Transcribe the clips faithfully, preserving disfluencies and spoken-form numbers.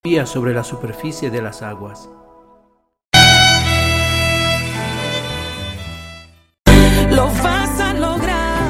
sobre la superficie de las aguas. Lo vas a lograr.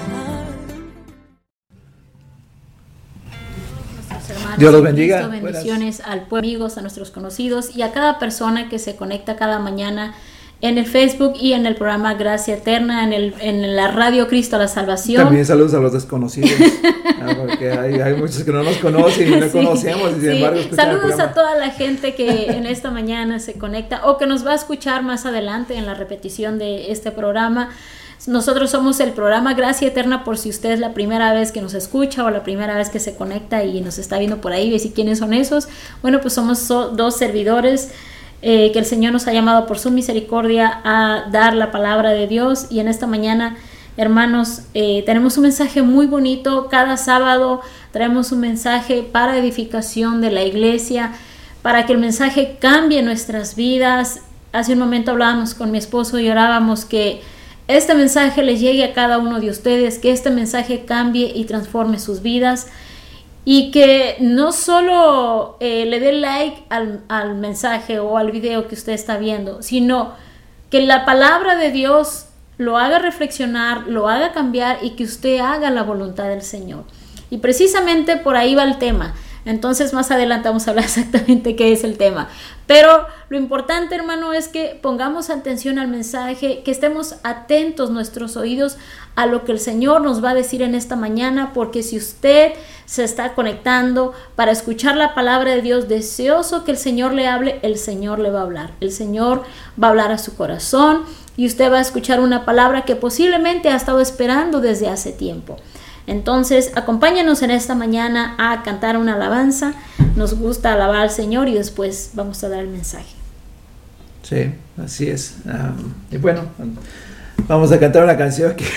Dios los bendiga. Cristo, bendiciones Buenas. Al pueblo, amigos, a nuestros conocidos y a cada persona que se conecta cada mañana en el Facebook y en el programa Gracia Eterna, en, el, en la radio Cristo la Salvación. También saludos a los desconocidos, porque hay, hay muchos que no nos conocen y no sí, conocemos, y sin sí. embargo saludos a toda la gente que en esta mañana se conecta o que nos va a escuchar más adelante en la repetición de este programa. Nosotros somos el programa Gracia Eterna, por si usted es la primera vez que nos escucha o la primera vez que se conecta y nos está viendo por ahí, y si quiénes son esos. Bueno, pues somos so, dos servidores Eh, que el Señor nos ha llamado por su misericordia a dar la palabra de Dios. Y en esta mañana, hermanos, eh, tenemos un mensaje muy bonito. Cada sábado traemos un mensaje para edificación de la iglesia, para que el mensaje cambie nuestras vidas. Hace un momento hablábamos con mi esposo y orábamos que este mensaje le llegue a cada uno de ustedes, que este mensaje cambie y transforme sus vidas. Y que no solo eh, le dé like al, al mensaje o al video que usted está viendo, sino que la palabra de Dios lo haga reflexionar, lo haga cambiar y que usted haga la voluntad del Señor. Y precisamente por ahí va el tema. Entonces más adelante vamos a hablar exactamente qué es el tema. Pero lo importante, hermano, es que pongamos atención al mensaje, que estemos atentos nuestros oídos a lo que el Señor nos va a decir en esta mañana, porque si usted se está conectando para escuchar la palabra de Dios, deseoso que el Señor le hable, el Señor le va a hablar. El Señor va a hablar a su corazón y usted va a escuchar una palabra que posiblemente ha estado esperando desde hace tiempo. Entonces, acompáñanos en esta mañana a cantar una alabanza. Nos gusta alabar al Señor y después vamos a dar el mensaje. Sí, así es. Um, y bueno, vamos a cantar una canción que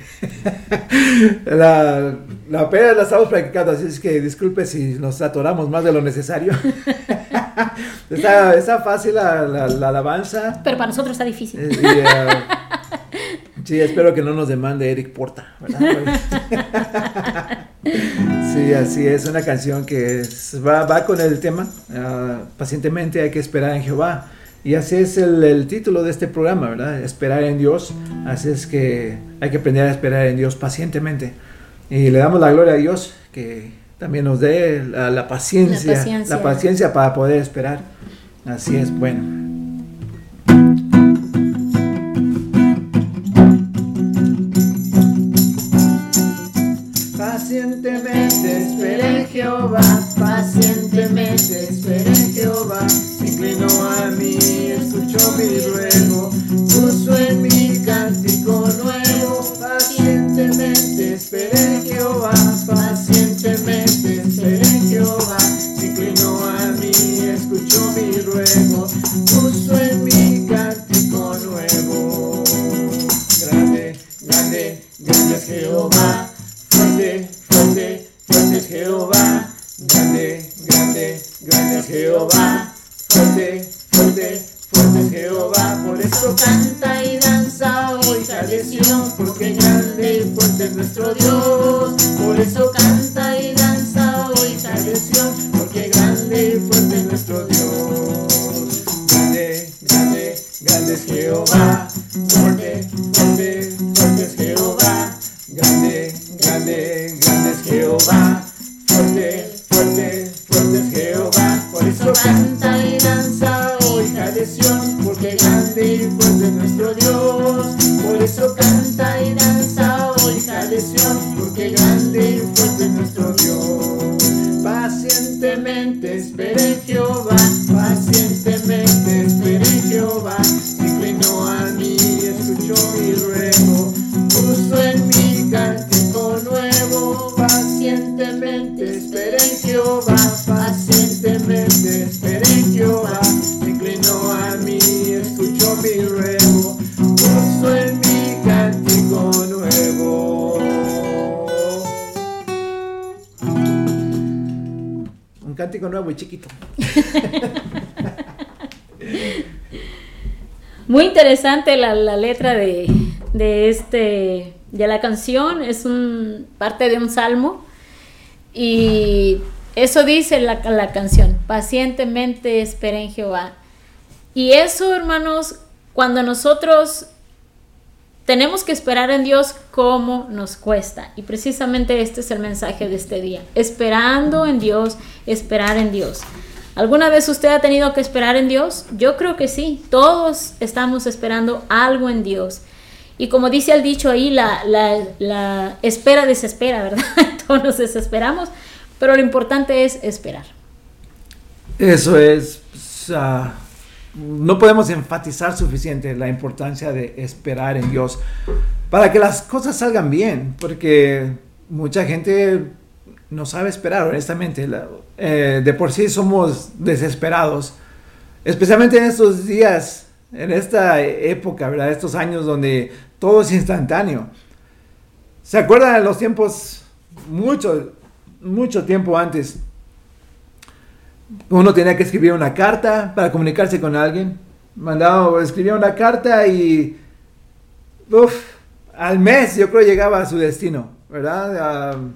la, la apenas la estamos practicando, así es que disculpe si nos atoramos más de lo necesario. está, está fácil la, la, la alabanza, pero para nosotros está difícil. Y, uh, sí, espero que no nos demande Eric Porta, ¿verdad? Sí, así es, una canción que es, va, va con el tema, uh, pacientemente hay que esperar en Jehová. Y así es el, el título de este programa, ¿verdad? Esperar en Dios. Así es que hay que aprender a esperar en Dios pacientemente. Y le damos la gloria a Dios que también nos dé la, la paciencia, la paciencia, la paciencia para poder esperar. Así es, bueno. Pacientemente esperé en Jehová, pacientemente esperé en Jehová. Se inclinó a mí, escuchó mi ruego, puso en mí cántico nuevo. Pacientemente esperé en Jehová, pacientemente esperé en Jehová. Se inclinó a mí, escuchó mi ruego, puso en mí cántico nuevo. Grande, grande, grande es Jehová. Fuerte, fuerte, fuerte es Jehová. Grande, grande, grande es Jehová. Fuerte, fuerte, fuerte es Jehová. Por eso canta y danza hoy tradición, porque grande y fuerte es nuestro Dios. Por eso canta y danza hoy tradición, porque grande y fuerte es nuestro Dios. Grande, grande, grande es Jehová. Fuerte, fuerte, fuerte es Jehová. Grande, grande, grande es Jehová. Fuerte, fuerte, fuerte es Jehová. Por eso canta y danza hoy tradición, porque grande y fuerte es nuestro Dios. Por eso canta y danza hoy tradición, porque grande y fuerte es nuestro Dios. Pacientemente esperé en Jehová, pacientemente esperé en Jehová. Se inclinó a mí, escuchó mi ruego, puso en mí cántico nuevo. Pacientemente esperé en Jehová, pacientemente esperé en Jehová. Se inclinó a mí, escuchó mi ruego, puso en mí cántico nuevo. Un cántico nuevo y chiquito. Muy interesante la, la letra de, de este de la canción. Es un parte de un salmo y Eso dice la, la canción, pacientemente esperé en Jehová. Y eso, hermanos, cuando nosotros tenemos que esperar en Dios, ¿cómo nos cuesta? Y precisamente este es el mensaje de este día. Esperando en Dios, esperar en Dios. ¿Alguna vez usted ha tenido que esperar en Dios? Yo creo que sí. Todos estamos esperando algo en Dios. Y como dice el dicho ahí, la, la, la espera desespera, ¿verdad? Todos nos desesperamos, pero lo importante es esperar. Eso es... Uh, no podemos enfatizar suficiente la importancia de esperar en Dios para que las cosas salgan bien, porque mucha gente no sabe esperar, honestamente. La, eh, de por sí somos desesperados, especialmente en estos días, en esta época, ¿verdad? Estos años donde todo es instantáneo. ¿Se acuerdan de los tiempos, mucho, mucho tiempo antes? Uno tenía que escribir una carta para comunicarse con alguien. Mandaba, escribía una carta y uf, al mes yo creo llegaba a su destino, ¿verdad? Uh,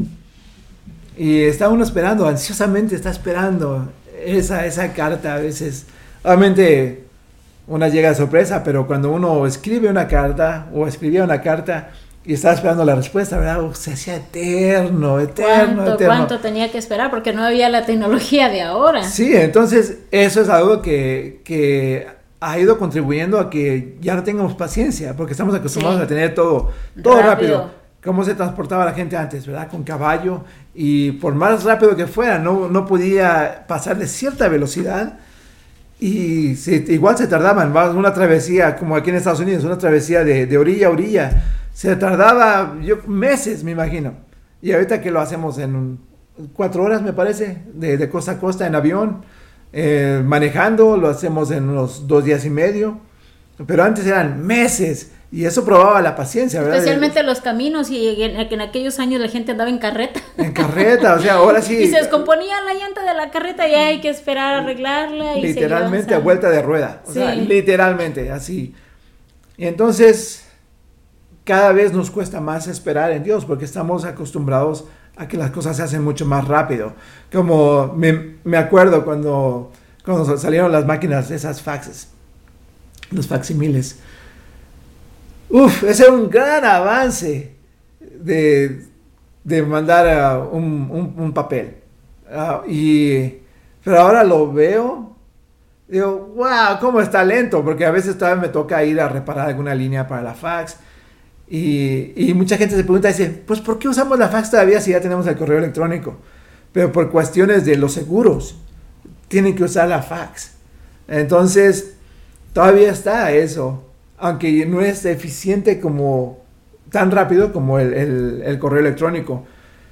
y está uno esperando, ansiosamente está esperando esa, esa carta a veces. Obviamente una llega de sorpresa, pero cuando uno escribe una carta o escribía una carta y estaba esperando la respuesta, ¿verdad? Uf, se hacía eterno, eterno, ¿Cuánto, eterno. ¿Cuánto tenía que esperar? Porque no había la tecnología de ahora. Sí, entonces eso es algo que, que ha ido contribuyendo a que ya no tengamos paciencia, porque estamos acostumbrados sí. a tener todo, todo rápido. rápido. Cómo se transportaba la gente antes, ¿verdad? Con caballo, y por más rápido que fuera, no, no podía pasar de cierta velocidad, y se, igual se tardaban. Una travesía, como aquí en Estados Unidos, una travesía de, de orilla a orilla, se tardaba yo, meses, me imagino. Y ahorita que lo hacemos en un, cuatro horas, me parece, de, de costa a costa en avión, eh, manejando, lo hacemos en unos dos días y medio. Pero antes eran meses, y eso probaba la paciencia, ¿verdad? Especialmente los caminos, y en, en aquellos años la gente andaba en carreta. En carreta, o sea, ahora sí. Y se descomponía la llanta de la carreta y hay que esperar a arreglarla. Y literalmente a vuelta de rueda, o sí. sea, literalmente, así. Y entonces cada vez nos cuesta más esperar en Dios, porque estamos acostumbrados a que las cosas se hacen mucho más rápido. Como me, me acuerdo cuando, cuando salieron las máquinas, esas faxes, los facsimiles. Uf, ese era un gran avance de, de mandar uh, un, un, un papel. Uh, y, pero ahora lo veo, digo, wow, cómo está lento, porque a veces todavía me toca ir a reparar alguna línea para la fax. Y, y mucha gente se pregunta, dice, pues ¿por qué usamos la fax todavía si ya tenemos el correo electrónico? Pero por cuestiones de los seguros, tienen que usar la fax. Entonces, todavía está eso, aunque no es eficiente como, tan rápido como el, el, el correo electrónico.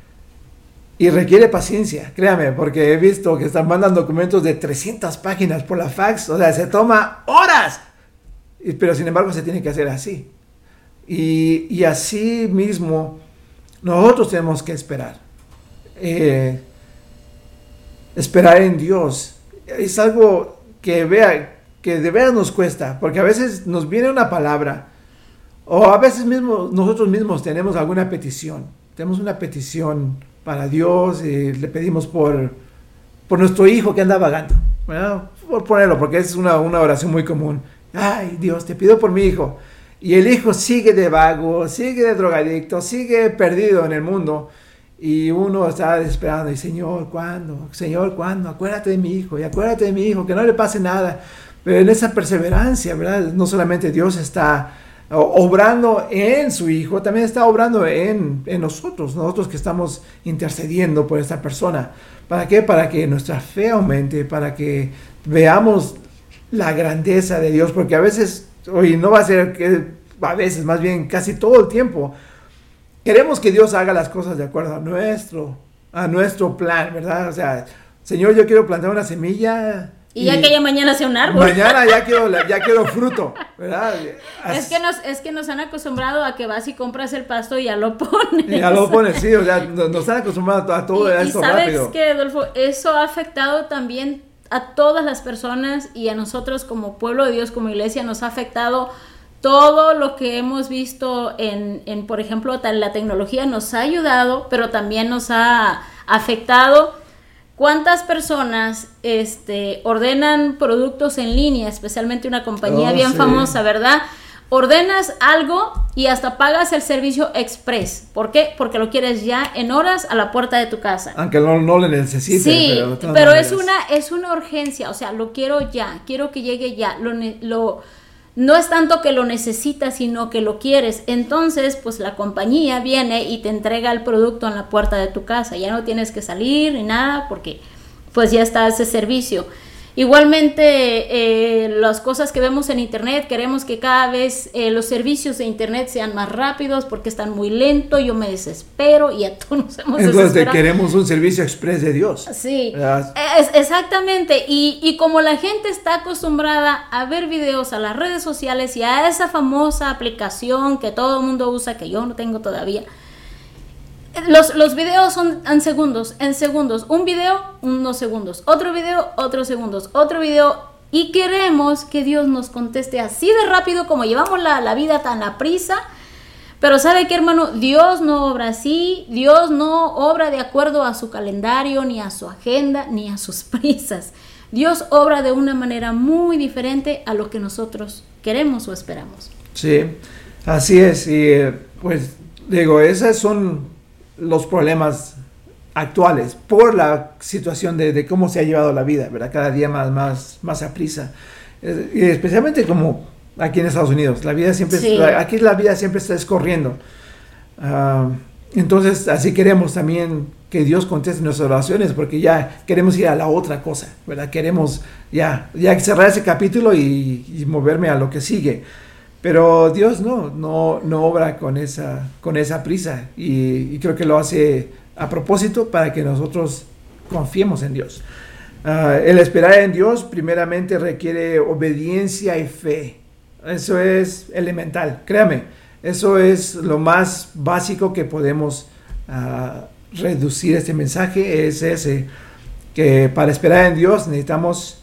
Y requiere paciencia, créame, porque he visto que están mandando documentos de trescientas páginas por la fax, o sea, se toma horas, y, pero sin embargo se tiene que hacer así. Y, y así mismo nosotros tenemos que esperar. Eh, esperar en Dios es algo que vea que de veras nos cuesta, porque a veces nos viene una palabra, o a veces mismo nosotros mismos tenemos alguna petición, tenemos una petición para Dios y le pedimos por, por nuestro hijo que anda vagando, ¿verdad? Por ponerlo, porque es una, una oración muy común. Ay, Dios, te pido por mi hijo. Y el hijo sigue de vago, sigue de drogadicto, sigue perdido en el mundo. Y uno está desesperando, y Señor, ¿cuándo? Señor, ¿cuándo? Acuérdate de mi hijo, y acuérdate de mi hijo, que no le pase nada. Pero en esa perseverancia, ¿verdad? No solamente Dios está obrando en su hijo, también está obrando en, en nosotros, nosotros que estamos intercediendo por esta persona. ¿Para qué? Para que nuestra fe aumente, para que veamos la grandeza de Dios, porque a veces, hoy no va a ser que a veces, más bien casi todo el tiempo, queremos que Dios haga las cosas de acuerdo a nuestro, a nuestro plan, ¿verdad? O sea, Señor, yo quiero plantar una semilla. Y, y ya que ya mañana sea un árbol. Mañana ya quiero, ya quiero fruto, ¿verdad? Es que, nos, es que nos han acostumbrado a que vas y compras el pasto y ya lo pones. Y ya lo pones, sí, o sea, nos, nos han acostumbrado a todo y, esto y sabes rápido. que, Adolfo, eso ha afectado también a todas las personas, y a nosotros como pueblo de Dios, como iglesia, nos ha afectado todo lo que hemos visto en, en, por ejemplo, la tecnología nos ha ayudado, pero también nos ha afectado ¿Cuántas personas este, ordenan productos en línea, especialmente una compañía Oh, bien sí. famosa, ¿verdad? Ordenas algo y hasta pagas el servicio express. ¿Por qué? Porque lo quieres ya en horas a la puerta de tu casa. Aunque no, no lo necesite. Sí, pero, de todas pero es maneras. una, es una urgencia, o sea, lo quiero ya, quiero que llegue ya, lo, ne- lo, no es tanto que lo necesitas, sino que lo quieres. Entonces, pues la compañía viene y te entrega el producto en la puerta de tu casa, ya no tienes que salir ni nada, porque pues ya está ese servicio. Igualmente, eh, las cosas que vemos en internet, queremos que cada vez eh, los servicios de internet sean más rápidos porque están muy lentos, yo me desespero y a todos nos hemos Entonces desesperado. queremos un servicio express de Dios. Sí, ¿Verdad? es, exactamente, y, y como la gente está acostumbrada a ver videos a las redes sociales y a esa famosa aplicación que todo el mundo usa, que yo no tengo todavía, los, los videos son en segundos, en segundos, un video, unos segundos, otro video, otros segundos, otro video, y queremos que Dios nos conteste así de rápido como llevamos la, la vida tan a prisa. Pero ¿sabe qué, hermano? Dios no obra así, Dios no obra de acuerdo a su calendario, ni a su agenda, ni a sus prisas. Dios obra de una manera muy diferente a lo que nosotros queremos o esperamos. Sí, así es. Y eh, pues digo, esos son los problemas actuales por la situación de, de cómo se ha llevado la vida, ¿verdad? Cada día más, más, más a prisa. Eh, y especialmente como aquí en Estados Unidos, la vida siempre, Sí. la- aquí la vida siempre está escorriendo. Ah, entonces, así queremos también que Dios conteste nuestras oraciones, porque ya queremos ir a la otra cosa, ¿verdad? Queremos ya, ya cerrar ese capítulo y, y moverme a lo que sigue. Pero Dios no, no, no obra con esa, con esa prisa, y, y creo que lo hace a propósito para que nosotros confiemos en Dios. Ah, el esperar en Dios primeramente requiere obediencia y fe. Eso es elemental, créame. Eso es lo más básico que podemos ah, reducir este mensaje, es ese, que para esperar en Dios necesitamos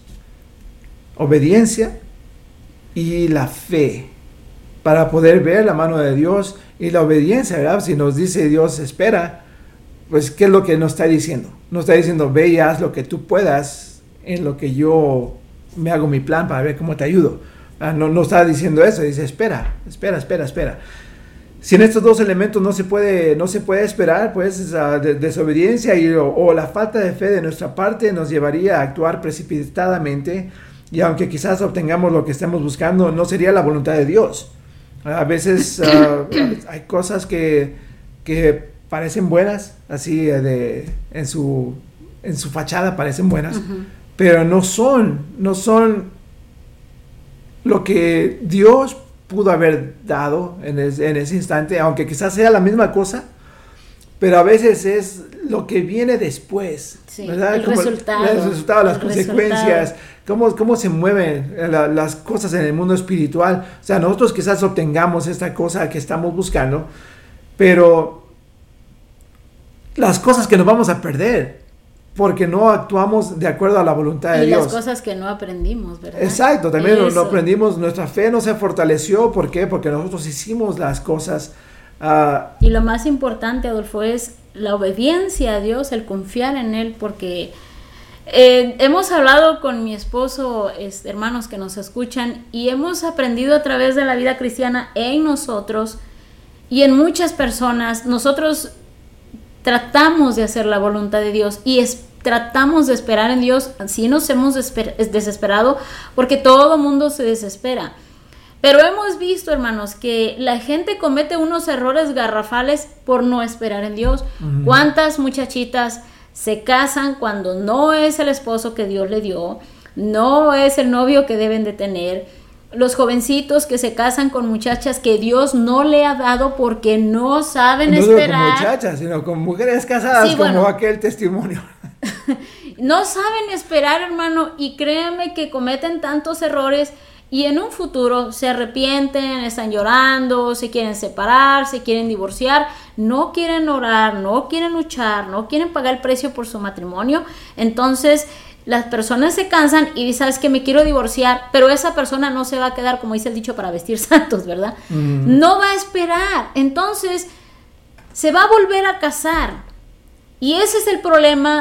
obediencia y la fe para poder ver la mano de Dios y la obediencia, ¿verdad? Si nos dice Dios espera, pues ¿qué es lo que nos está diciendo? Nos está diciendo ve y haz lo que tú puedas en lo que yo me hago mi plan para ver cómo te ayudo. Ah, no, no está diciendo eso, dice espera, espera, espera, espera. Si en estos dos elementos no se puede, no se puede esperar, pues esa de- desobediencia y, o, o la falta de fe de nuestra parte nos llevaría a actuar precipitadamente, y aunque quizás obtengamos lo que estemos buscando, no sería la voluntad de Dios. A veces uh, hay cosas que, que parecen buenas, así eh, de, en, su, en su fachada parecen buenas, Uh-huh. pero no son, no son lo que Dios pudo haber dado en, es, en ese instante, aunque quizás sea la misma cosa, pero a veces es lo que viene después, Sí, ¿verdad? el Como resultado, el resultado, las el consecuencias, cómo, cómo se mueven la- las cosas en el mundo espiritual. O sea, nosotros quizás obtengamos esta cosa que estamos buscando, pero las cosas que nos vamos a perder porque no actuamos de acuerdo a la voluntad de Y Dios. las cosas que no aprendimos, ¿verdad? Exacto, también no, no Eso. aprendimos, nuestra fe no se fortaleció. ¿Por qué? Porque nosotros hicimos las cosas. ah, Y lo más importante, Adolfo, es la obediencia a Dios, el confiar en Él, porque eh, hemos hablado con mi esposo, es, hermanos que nos escuchan, y hemos aprendido a través de la vida cristiana en nosotros y en muchas personas. Nosotros tratamos de hacer la voluntad de Dios y es, tratamos de esperar en Dios. Sí nos hemos desesper- desesperado, porque todo mundo se desespera. Pero hemos visto, hermanos, que la gente comete unos errores garrafales por no esperar en Dios. Ujú. ¿Cuántas muchachitas se casan cuando no es el esposo que Dios le dio, no es el novio que deben de tener? Los jovencitos que se casan con muchachas que Dios no le ha dado porque no saben no solo con esperar. muchachas, sino con mujeres casadas, Sí, como bueno. aquel testimonio. No saben esperar, hermano, y créanme que cometen tantos errores y en un futuro se arrepienten, están llorando, se quieren separar, se quieren divorciar, no quieren orar, no quieren luchar, no quieren pagar el precio por su matrimonio. Entonces las personas se cansan y dicen, ¿sabes qué? Me quiero divorciar, pero esa persona no se va a quedar, como dice el dicho, para vestir santos, ¿verdad? Mm. No va a esperar. Entonces se va a volver a casar. Y ese es el problema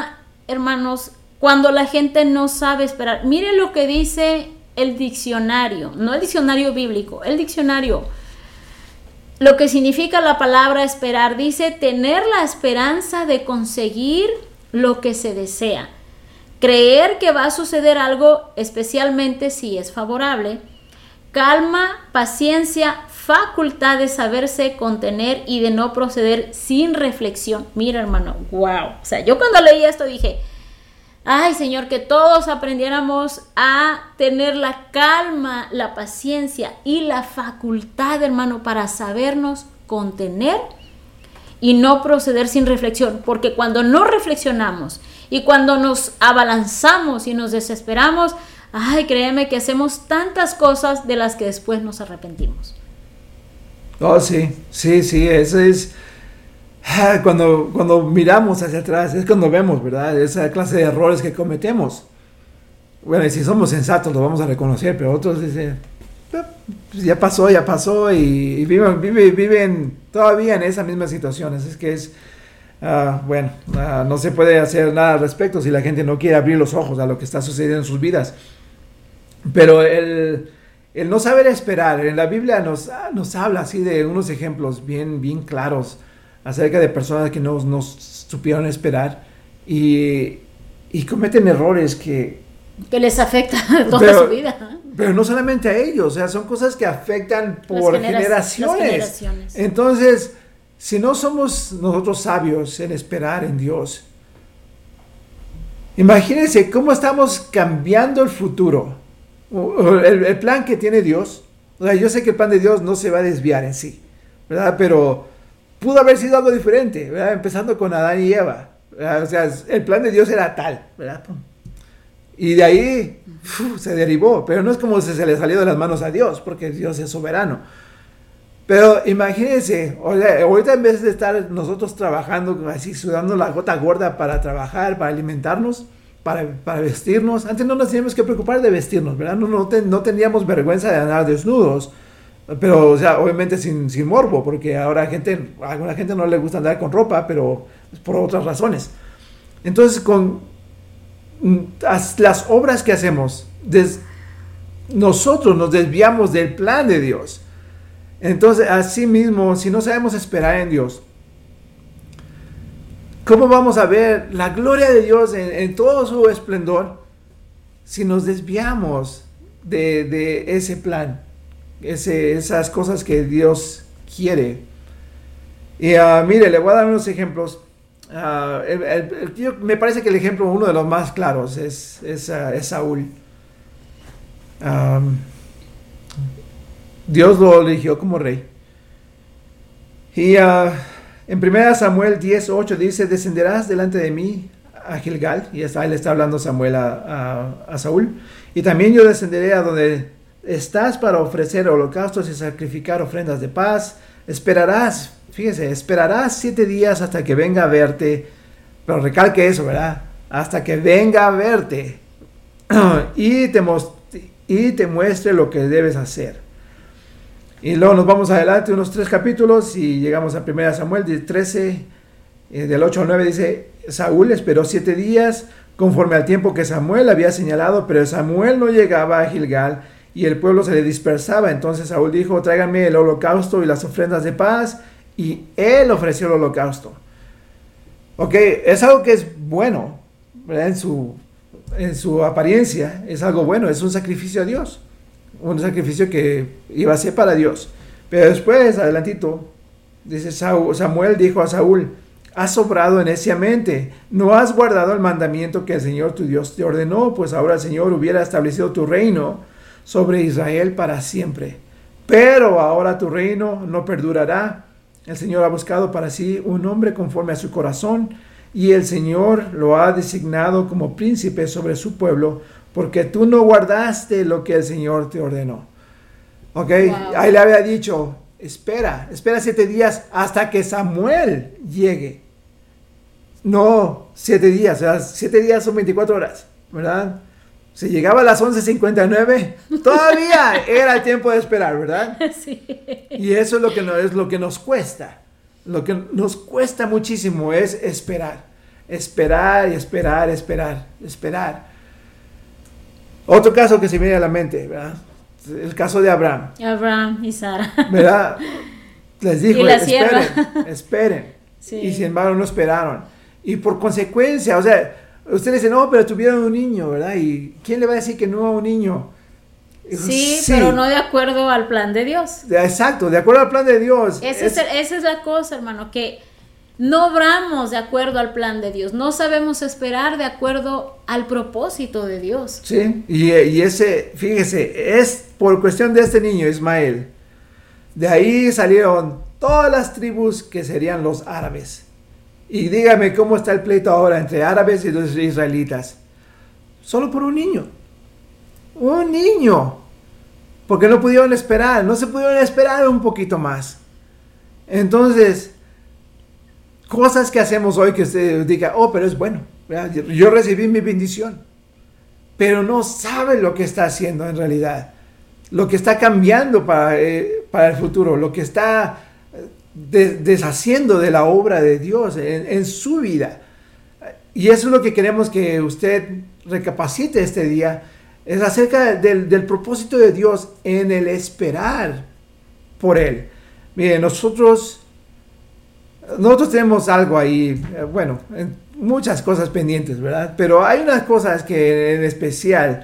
hermanos, cuando la gente no sabe esperar? Mire lo que dice el diccionario, no el diccionario bíblico, el diccionario. Lo que significa la palabra esperar, dice tener la esperanza de conseguir lo que se desea, creer que va a suceder algo, especialmente si es favorable, calma, paciencia, facultad de saberse contener y de no proceder sin reflexión. Mira, hermano, wow. O sea, yo cuando leí esto dije, ay, Señor, que todos aprendiéramos a tener la calma, la paciencia y la facultad, hermano, para sabernos contener y no proceder sin reflexión. Porque cuando no reflexionamos y cuando nos abalanzamos y nos desesperamos, ay, créeme que hacemos tantas cosas de las que después nos arrepentimos. Oh, sí, sí, sí, eso es... Cuando, cuando miramos hacia atrás, es cuando vemos, ¿verdad? Esa clase de errores que cometemos. Bueno, y si somos sensatos lo vamos a reconocer, pero otros dicen, pues ya pasó, ya pasó, y, y viven, viven, viven todavía en esa misma situación. Así es que es, uh, bueno, uh, no se puede hacer nada al respecto si la gente no quiere abrir los ojos a lo que está sucediendo en sus vidas. Pero el, el no saber esperar, en la Biblia nos, nos habla así de unos ejemplos bien, bien claros acerca de personas que no, no supieron esperar y, y cometen errores que... Que les afecta toda pero, su vida. ¿eh? Pero no solamente a ellos, o sea, son cosas que afectan por genera- generaciones. las generaciones. Entonces, si no somos nosotros sabios en esperar en Dios, imagínense cómo estamos cambiando el futuro, o, o el, el plan que tiene Dios. O sea, yo sé que el plan de Dios no se va a desviar en sí, ¿verdad? Pero pudo haber sido algo diferente, ¿verdad? Empezando con Adán y Eva, ¿verdad? O sea, el plan de Dios era tal, ¿verdad? Y de ahí uf, se derivó, pero no es como si se le salió de las manos a Dios, porque Dios es soberano. Pero imagínense, o sea, ahorita en vez de estar nosotros trabajando, así sudando la gota gorda para trabajar, para alimentarnos, para, para vestirnos, antes no nos teníamos que preocupar de vestirnos, ¿verdad? No, no, ten, no teníamos vergüenza de andar desnudos. Pero, o sea, obviamente sin, sin morbo, porque ahora gente, a alguna gente no le gusta andar con ropa, pero es por otras razones. Entonces, con las obras que hacemos, des, nosotros nos desviamos del plan de Dios. Entonces, así mismo, si no sabemos esperar en Dios, ¿cómo vamos a ver la gloria de Dios en, en todo su esplendor si nos desviamos de, de ese plan? Ese, esas cosas que Dios quiere. Y uh, mire, le voy a dar unos ejemplos. Uh, el, el, el, yo, me parece que el ejemplo, uno de los más claros, es, es, uh, es Saúl. Um, Dios lo eligió como rey. Y uh, en primera Samuel diez ocho dice: descenderás delante de mí a Gilgal. Y está, él está hablando Samuel a, a, a Saúl. Y también yo descenderé a donde estás para ofrecer holocaustos y sacrificar ofrendas de paz. Esperarás, fíjese, esperarás siete días hasta que venga a verte. Pero recalque eso, ¿verdad? Hasta que venga a verte y te, y te muestre lo que debes hacer. Y luego nos vamos adelante unos tres capítulos y llegamos a primera Samuel trece, eh, del ocho al nueve, dice: Saúl esperó siete días conforme al tiempo que Samuel había señalado, pero Samuel no llegaba a Gilgal y el pueblo se le dispersaba. Entonces Saúl dijo: tráiganme el holocausto y las ofrendas de paz, y él ofreció el holocausto. Ok, es algo que es bueno, ¿verdad? En su, en su apariencia es algo bueno, es un sacrificio a Dios, un sacrificio que iba a ser para Dios. Pero después, adelantito, dice: Samuel dijo a Saúl: has obrado neciamente, no has guardado el mandamiento que el Señor tu Dios te ordenó, pues ahora el Señor hubiera establecido tu reino sobre Israel para siempre. Pero ahora tu reino no perdurará. El Señor ha buscado para sí un hombre conforme a su corazón, y el Señor lo ha designado como príncipe sobre su pueblo, porque tú no guardaste lo que el Señor te ordenó. Ok, wow. Ahí le había dicho: espera, espera siete días hasta que Samuel llegue. No, siete días, o sea, siete días son veinticuatro horas, ¿verdad? Si llegaba a las once cincuenta y nueve, todavía era el tiempo de esperar, ¿verdad? Sí. Y eso es lo que, no, es lo que nos cuesta. Lo que nos cuesta muchísimo es esperar. esperar y esperar, esperar, esperar. Otro caso que se me viene a la mente, ¿verdad? El caso de Abraham. Abraham y Sara. ¿Verdad? Les dijo, Y la esperen, sierva. esperen. Sí. Y sin embargo no esperaron. Y por consecuencia, o sea, ustedes dicen, no, pero tuvieron un niño, ¿verdad? ¿Y quién le va a decir que no a un niño? Sí, pero no de acuerdo al plan de Dios. Exacto, de acuerdo al plan de Dios. Ese es el- esa es la cosa, hermano, que no obramos de acuerdo al plan de Dios. No sabemos esperar de acuerdo al propósito de Dios. Sí, y, y ese, fíjese, es por cuestión de este niño, Ismael. De ahí salieron todas las tribus que serían los árabes. Y dígame cómo está el pleito ahora entre árabes y los israelitas. Solo por un niño. Un niño. Porque no pudieron esperar, no se pudieron esperar un poquito más. Entonces, cosas que hacemos hoy que usted diga, oh, pero es bueno, ¿verdad? Yo, yo recibí mi bendición. Pero no sabe lo que está haciendo en realidad. Lo que está cambiando para, eh, para el futuro, lo que está de, deshaciendo de la obra de Dios en, en su vida. Y eso es lo que queremos que usted recapacite este día, es acerca del, del propósito de Dios en el esperar por Él. Mire, nosotros, nosotros tenemos algo ahí, eh, bueno, en muchas cosas pendientes, ¿verdad? Pero hay unas cosas que en especial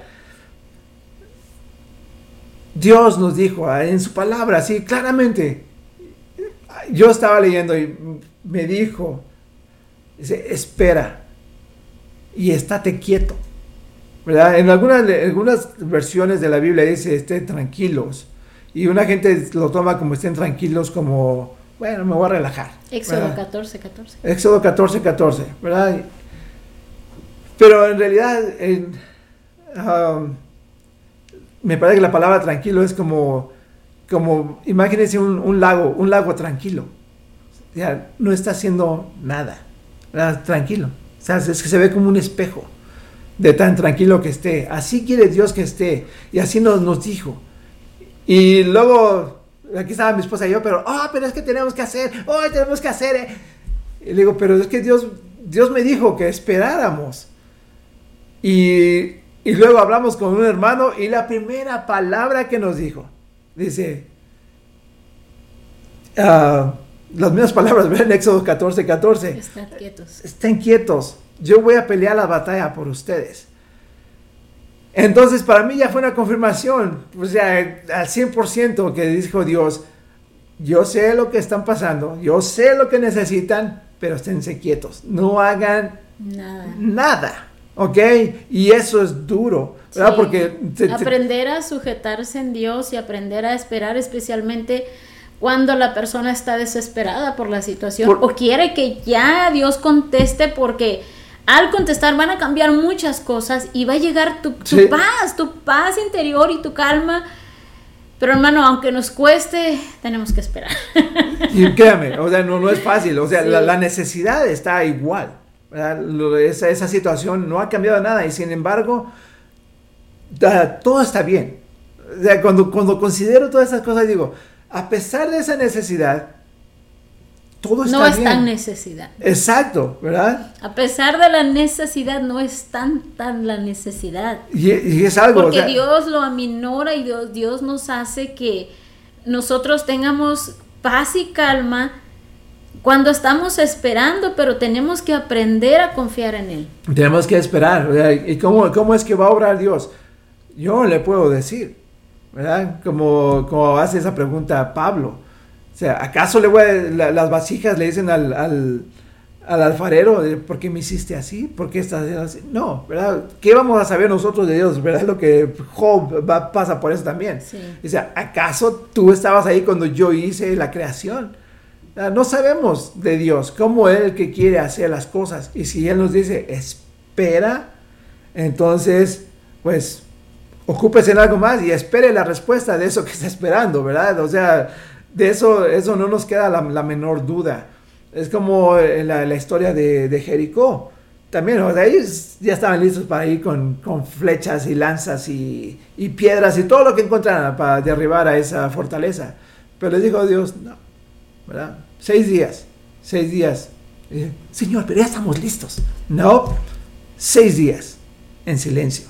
Dios nos dijo en su palabra, así claramente. Yo estaba leyendo y me dijo, dice, espera y estate quieto, ¿verdad? En algunas, en algunas versiones de la Biblia dice, estén tranquilos. Y una gente lo toma como estén tranquilos, como, bueno, me voy a relajar. Éxodo ¿verdad? catorce, catorce. Éxodo catorce, catorce, ¿verdad? Pero en realidad, en, um, me parece que la palabra tranquilo es como, como imagínense un, un lago, un lago tranquilo. O sea, no está haciendo nada, ¿verdad? Tranquilo. O sea, es que se ve como un espejo de tan tranquilo que esté. Así quiere Dios que esté. Y así nos, nos dijo. Y luego, aquí estaba mi esposa y yo, pero, ah, oh, pero es que tenemos que hacer, oh, tenemos que hacer. Eh. Y le digo, pero es que Dios, Dios me dijo que esperáramos. Y, y luego hablamos con un hermano y la primera palabra que nos dijo, dice, uh, las mismas palabras, ¿verdad? En Éxodo catorce, catorce. Están quietos. Estén quietos, yo voy a pelear la batalla por ustedes. Entonces para mí ya fue una confirmación, o sea, al cien por ciento que dijo Dios, yo sé lo que están pasando, yo sé lo que necesitan, pero esténse quietos, no hagan Nada. nada, ¿ok? Y eso es duro, ¿verdad? Sí. Porque te- te- aprender a sujetarse en Dios y aprender a esperar, especialmente cuando la persona está desesperada por la situación Por- o quiere que ya Dios conteste, porque al contestar van a cambiar muchas cosas y va a llegar tu, tu Sí. paz, tu paz interior y tu calma. Pero hermano, aunque nos cueste, tenemos que esperar. y créame, o sea, no, no es fácil, o sea, Sí. la, la necesidad está igual, ¿verdad? Lo- esa, esa situación no ha cambiado nada y sin embargo, da- todo está bien. O sea, cuando, cuando considero todas esas cosas digo, a pesar de esa necesidad, todo está No es bien. tan necesidad. Exacto, ¿verdad? A pesar de la necesidad, no es tan tan la necesidad. Y, y es algo, Porque o sea, Dios lo aminora y Dios, Dios nos hace que nosotros tengamos paz y calma cuando estamos esperando, pero tenemos que aprender a confiar en Él. tenemos que esperar, ¿verdad? ¿Y cómo, cómo es que va a obrar Dios? Yo no le puedo decir, ¿verdad? Como, como hace esa pregunta Pablo. O sea, ¿acaso le voy a, la- las vasijas le dicen al, al, al alfarero, de, ¿por qué me hiciste así? ¿Por qué estás haciendo así? No, ¿verdad? ¿Qué vamos a saber nosotros de Dios? ¿Verdad? Lo que Job va, pasa por eso también. Sí. O sea, ¿acaso tú estabas ahí cuando yo hice la creación? Ah, no sabemos de Dios, cómo es el que quiere hacer las cosas. Y si Él nos dice, espera, entonces, pues, ocúpese en algo más y espere la respuesta de eso que está esperando, ¿verdad? O sea, de eso, eso no nos queda la, la menor duda. Es como la, la historia de, de Jericó. También, o sea, ellos ya estaban listos para ir con, con flechas y lanzas y, y piedras y todo lo que encontraran para derribar a esa fortaleza. Pero les dijo Dios, no, ¿verdad? Seis días, seis días Eh, Señor, pero ya estamos listos. No, seis días en silencio.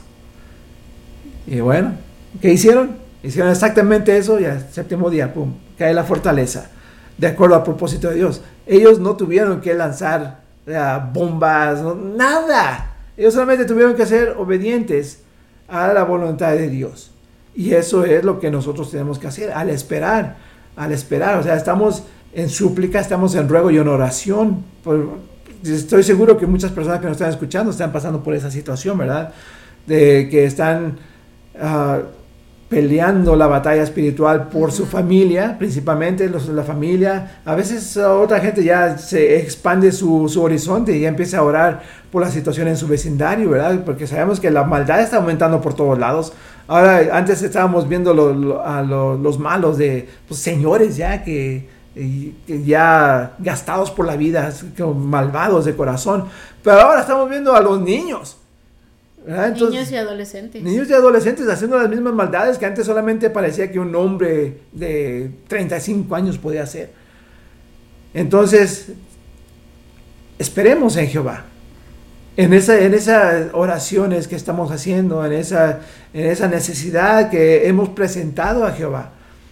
Y bueno, ¿qué hicieron? Hicieron exactamente eso y al séptimo día, pum, cae la fortaleza, de acuerdo al propósito de Dios. Ellos no tuvieron que lanzar uh, bombas, no, nada. Ellos solamente tuvieron que ser obedientes a la voluntad de Dios. Y eso es lo que nosotros tenemos que hacer al esperar, al esperar. O sea, estamos en súplica, estamos en ruego y en oración. Por, estoy seguro que muchas personas que nos están escuchando están pasando por esa situación, ¿verdad? De que están uh, peleando la batalla espiritual por uh-huh. su familia, principalmente los, la familia. A veces uh, otra gente ya se expande su, su horizonte y ya empieza a orar por la situación en su vecindario, ¿verdad? Porque sabemos que la maldad está aumentando por todos lados. Ahora, antes estábamos viendo lo, lo, a lo, los malos de pues, señores ya que, que ya gastados por la vida, malvados de corazón. Pero ahora estamos viendo a los niños. Entonces, niños y adolescentes. Niños y adolescentes haciendo las mismas maldades que antes solamente parecía que un hombre de treinta y cinco años podía hacer. Entonces, esperemos en Jehová. En, esa, en esas oraciones que estamos haciendo, en esa, en esa necesidad que hemos presentado a Jehová.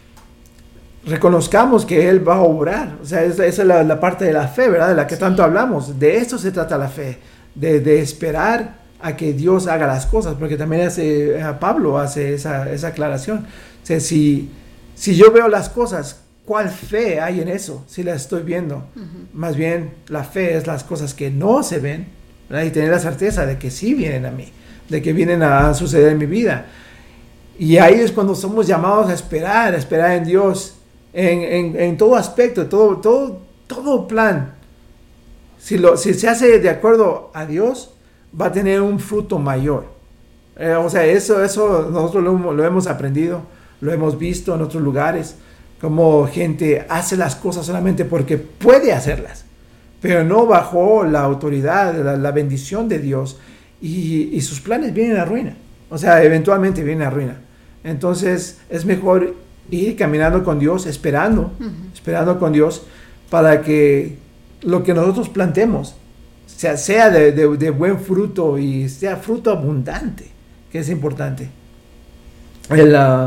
Reconozcamos que Él va a obrar. O sea, esa, esa es la, la parte de la fe, ¿verdad? De la que sí. tanto hablamos. De esto se trata la fe. De, de esperar a que Dios haga las cosas, porque también hace, Pablo hace esa, esa aclaración. O sea, si, si yo veo las cosas, ¿cuál fe hay en eso? Si las estoy viendo. Uh-huh. Más bien, la fe es las cosas que no se ven, ¿verdad? Y tener la certeza de que sí vienen a mí, de que vienen a suceder en mi vida. Y ahí es cuando somos llamados a esperar, a esperar en Dios, en, en, en todo aspecto, todo, todo, todo plan. Si, lo, si se hace de acuerdo a Dios, va a tener un fruto mayor. Eh, o sea, eso, eso nosotros lo, lo hemos aprendido, lo hemos visto en otros lugares, como gente hace las cosas solamente porque puede hacerlas, pero no bajo la autoridad, la, la bendición de Dios, y, y sus planes vienen a ruina. O sea, eventualmente vienen a ruina. Entonces, es mejor ir caminando con Dios, esperando, uh-huh. esperando con Dios, para que lo que nosotros plantemos sea, sea de, de, de buen fruto y sea fruto abundante, que es importante. El, uh,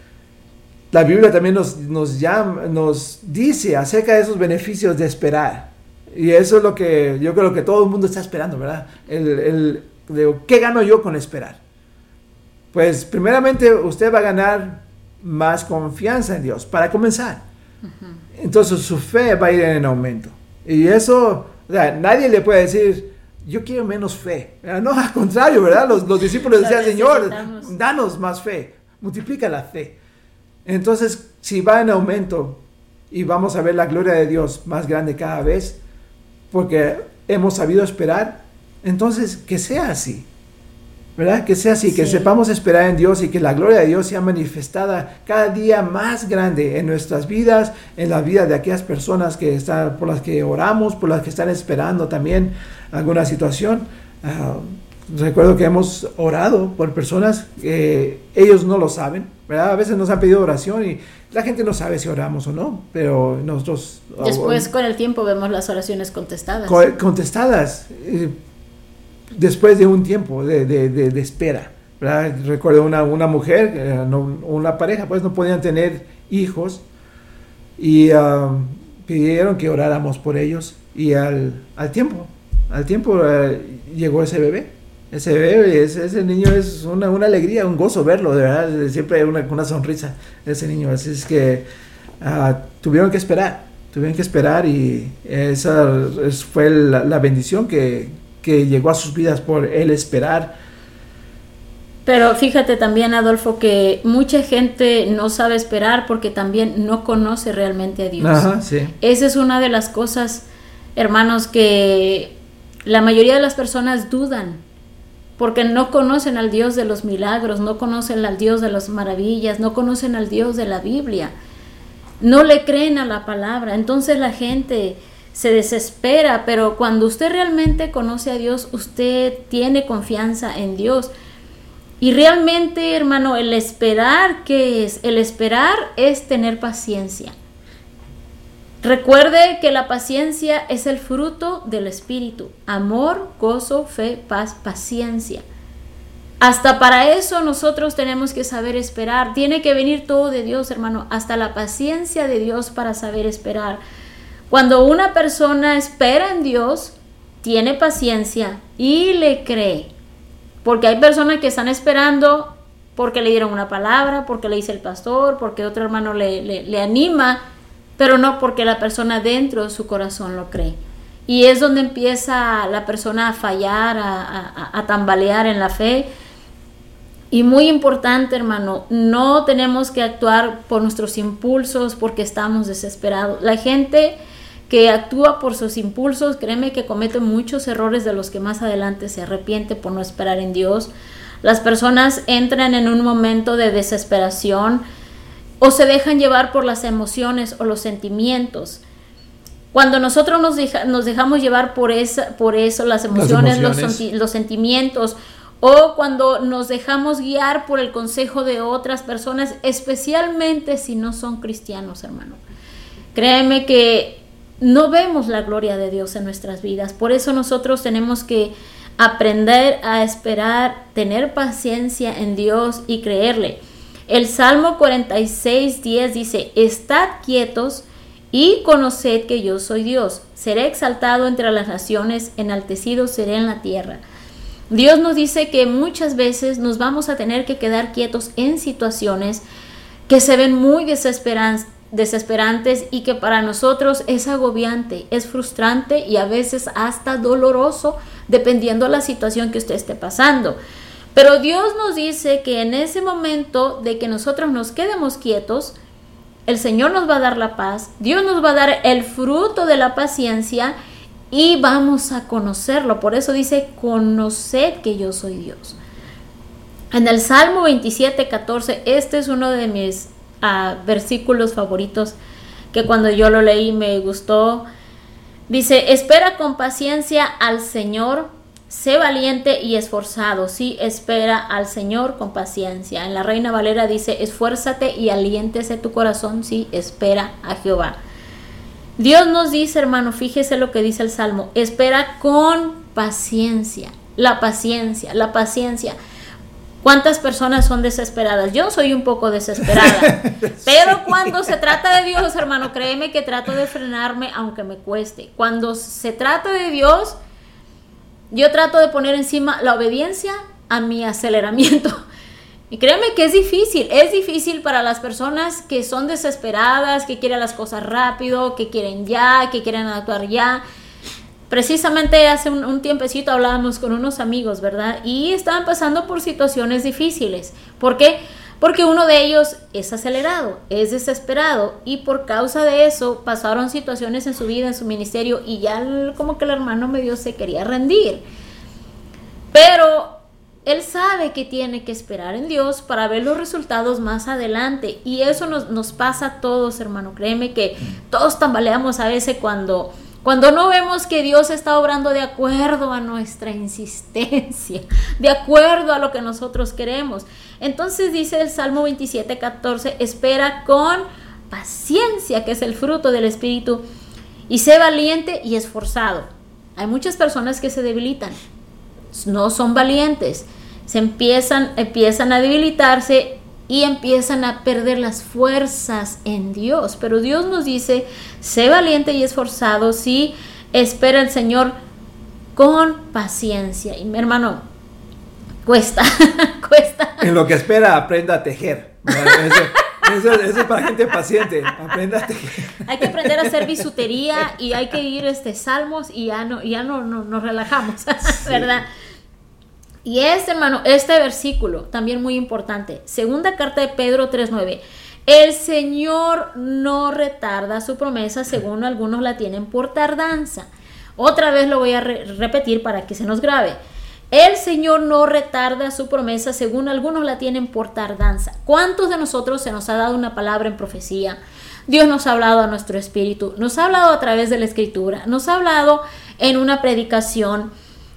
la Biblia también nos, nos, llama, nos dice acerca de esos beneficios de esperar. Y eso es lo que yo creo que todo el mundo está esperando, ¿verdad? El, el, de, ¿qué gano yo con esperar? Pues primeramente usted va a ganar más confianza en Dios, para comenzar. Uh-huh. Entonces su fe va a ir en aumento. Y eso, o sea, nadie le puede decir, yo quiero menos fe. No, al contrario, ¿verdad? Los, los discípulos decían, Señor, danos más fe, multiplica la fe. Entonces, si va en aumento y vamos a ver la gloria de Dios más grande cada vez, porque hemos sabido esperar, entonces que sea así, ¿verdad? Que sea así, sí. Que sepamos esperar en Dios y que la gloria de Dios sea manifestada cada día más grande en nuestras vidas, en la vida de aquellas personas que están, por las que oramos, por las que están esperando también alguna situación. Uh, recuerdo que hemos orado por personas que ellos no lo saben, ¿verdad? A veces nos han pedido oración y la gente no sabe si oramos o no, pero nosotros... Después, uh, con el tiempo, vemos las oraciones contestadas. Co- contestadas. Eh, después de un tiempo de, de, de, de espera, ¿verdad? Recuerdo una, una mujer, eh, no, una pareja, pues no podían tener hijos y uh, pidieron que oráramos por ellos y al, al tiempo, al tiempo uh, llegó ese bebé, ese bebé, ese, ese niño es una, una alegría, un gozo verlo, de verdad, siempre una, una sonrisa ese niño, así es que uh, tuvieron que esperar, tuvieron que esperar y esa fue la, la bendición que que llegó a sus vidas por el esperar. Pero fíjate también, Adolfo, que mucha gente no sabe esperar porque también no conoce realmente a Dios. Ajá, sí. Esa es una de las cosas, hermanos, que la mayoría de las personas dudan porque no conocen al Dios de los milagros, no conocen al Dios de las maravillas, no conocen al Dios de la Biblia, no le creen a la palabra. Entonces la gente se desespera, pero cuando usted realmente conoce a Dios, usted tiene confianza en Dios. Y realmente, hermano, el esperar, ¿qué es? El esperar es tener paciencia. Recuerde que la paciencia es el fruto del Espíritu. Amor, gozo, fe, paz, paciencia. Hasta para eso nosotros tenemos que saber esperar. Tiene que venir todo de Dios, hermano. Hasta la paciencia de Dios para saber esperar. Cuando una persona espera en Dios, tiene paciencia y le cree. Porque hay personas que están esperando porque le dieron una palabra, porque le dice el pastor, porque otro hermano le, le, le anima, pero no porque la persona dentro de su corazón lo cree. Y es donde empieza la persona a fallar, a, a, a tambalear en la fe. Y muy importante, hermano, no tenemos que actuar por nuestros impulsos porque estamos desesperados. La gente que actúa por sus impulsos, créeme que comete muchos errores de los que más adelante se arrepiente por no esperar en Dios. Las personas entran en un momento de desesperación o se dejan llevar por las emociones o los sentimientos. Cuando nosotros nos, deja, nos dejamos llevar por, esa, por eso, las emociones, las emociones. Los, los sentimientos, o cuando nos dejamos guiar por el consejo de otras personas, especialmente si no son cristianos, hermano. Créeme que no vemos la gloria de Dios en nuestras vidas. Por eso nosotros tenemos que aprender a esperar, tener paciencia en Dios y creerle. El Salmo cuarenta y seis, diez dice: estad quietos y conoced que yo soy Dios. Seré exaltado entre las naciones, enaltecido seré en la tierra. Dios nos dice que muchas veces nos vamos a tener que quedar quietos en situaciones que se ven muy desesperan- desesperantes y que para nosotros es agobiante, es frustrante y a veces hasta doloroso, dependiendo de la situación que usted esté pasando. Pero Dios nos dice que en ese momento de que nosotros nos quedemos quietos, el Señor nos va a dar la paz, Dios nos va a dar el fruto de la paciencia y vamos a conocerlo. Por eso dice: conoced que yo soy Dios. En el Salmo veintisiete, catorce, este es uno de mis uh, versículos favoritos, que cuando yo lo leí me gustó. Dice: espera con paciencia al Señor, sé valiente y esforzado. Sí, espera al Señor con paciencia. En la Reina Valera dice: esfuérzate y aliéntese tu corazón. Sí, espera a Jehová. Dios nos dice, hermano, fíjese lo que dice el Salmo: espera con paciencia. La paciencia, la paciencia. ¿Cuántas personas son desesperadas? Yo soy un poco desesperada. Pero cuando se trata de Dios, hermano, créeme que trato de frenarme aunque me cueste. Cuando se trata de Dios, yo trato de poner encima la obediencia a mi aceleramiento. Y créeme que es difícil, es difícil para las personas que son desesperadas, que quieren las cosas rápido, que quieren ya, que quieren actuar ya. Precisamente hace un, un tiempecito hablábamos con unos amigos, ¿verdad? Y estaban pasando por situaciones difíciles. ¿Por qué? Porque uno de ellos es acelerado, es desesperado, y por causa de eso pasaron situaciones en su vida, en su ministerio, y ya como que el hermano medio se quería rendir. Pero él sabe que tiene que esperar en Dios para ver los resultados más adelante, y eso nos, nos pasa a todos, hermano. Créeme que todos tambaleamos a veces cuando... Cuando no vemos que Dios está obrando de acuerdo a nuestra insistencia, de acuerdo a lo que nosotros queremos. Entonces dice el Salmo veintisiete, catorce, espera con paciencia, que es el fruto del Espíritu, y sé valiente y esforzado. Hay muchas personas que se debilitan, no son valientes, se empiezan, empiezan a debilitarse y empiezan a perder las fuerzas en Dios. Pero Dios nos dice: sé valiente y esforzado, sí, espera el Señor con paciencia. Y mi hermano, cuesta, cuesta. En lo que espera, aprenda a tejer. Eso, eso, eso es para gente paciente. Aprenda a tejer. Hay que aprender a hacer bisutería y hay que ir este salmos y ya no, ya no, no nos relajamos, sí. ¿Verdad? Y este, hermano, este versículo también muy importante. Segunda carta de Pedro tres nueve. El Señor no retarda su promesa, según algunos la tienen por tardanza. Otra vez lo voy a re- repetir para que se nos grabe. El Señor no retarda su promesa, según algunos la tienen por tardanza. ¿Cuántos de nosotros se nos ha dado una palabra en profecía? Dios nos ha hablado a nuestro espíritu, nos ha hablado a través de la Escritura, nos ha hablado en una predicación.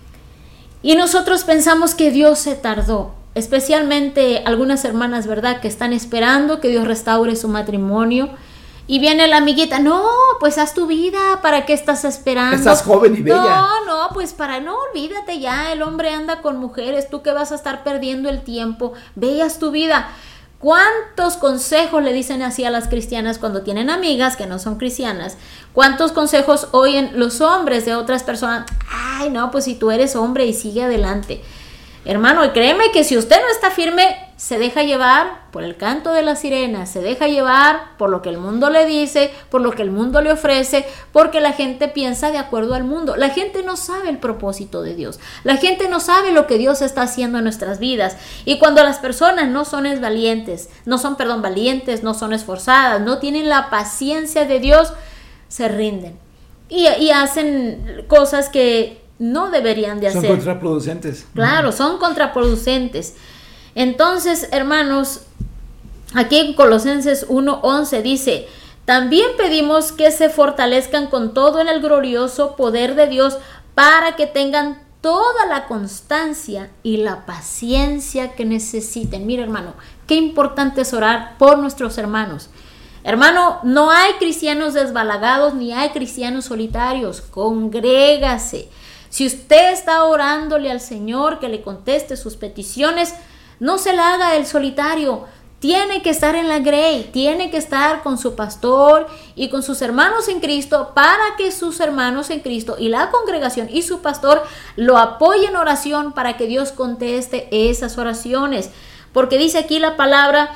Y nosotros pensamos que Dios se tardó, especialmente algunas hermanas, ¿verdad?, que están esperando que Dios restaure su matrimonio. Y viene la amiguita, no, pues haz tu vida, ¿para qué estás esperando? Estás joven y bella. No, no, pues para, no, olvídate ya, el hombre anda con mujeres, tú que vas a estar perdiendo el tiempo, ve, haz tu vida. ¿Cuántos consejos le dicen así a las cristianas cuando tienen amigas que no son cristianas? ¿Cuántos consejos oyen los hombres de otras personas? Ay, no, pues si tú eres hombre y sigue adelante. Hermano, y créeme que si usted no está firme, se deja llevar por el canto de las sirenas, se deja llevar por lo que el mundo le dice, por lo que el mundo le ofrece, porque la gente piensa de acuerdo al mundo. La gente no sabe el propósito de Dios. La gente no sabe lo que Dios está haciendo en nuestras vidas. Y cuando las personas no son valientes, no son, perdón, valientes, no son esforzadas, no tienen la paciencia de Dios, se rinden. Y, y hacen cosas que no deberían de hacer. Son contraproducentes. Claro, son contraproducentes. Entonces, hermanos, aquí en Colosenses uno once dice, también pedimos que se fortalezcan con todo en el glorioso poder de Dios para que tengan toda la constancia y la paciencia que necesiten. Mira, hermano, qué importante es orar por nuestros hermanos. Hermano, no hay cristianos desbalagados ni hay cristianos solitarios. Congrégase. Si usted está orándole al Señor que le conteste sus peticiones, no se la haga el solitario. Tiene que estar en la grey, tiene que estar con su pastor y con sus hermanos en Cristo para que sus hermanos en Cristo y la congregación y su pastor lo apoyen en oración para que Dios conteste esas oraciones. Porque dice aquí la palabra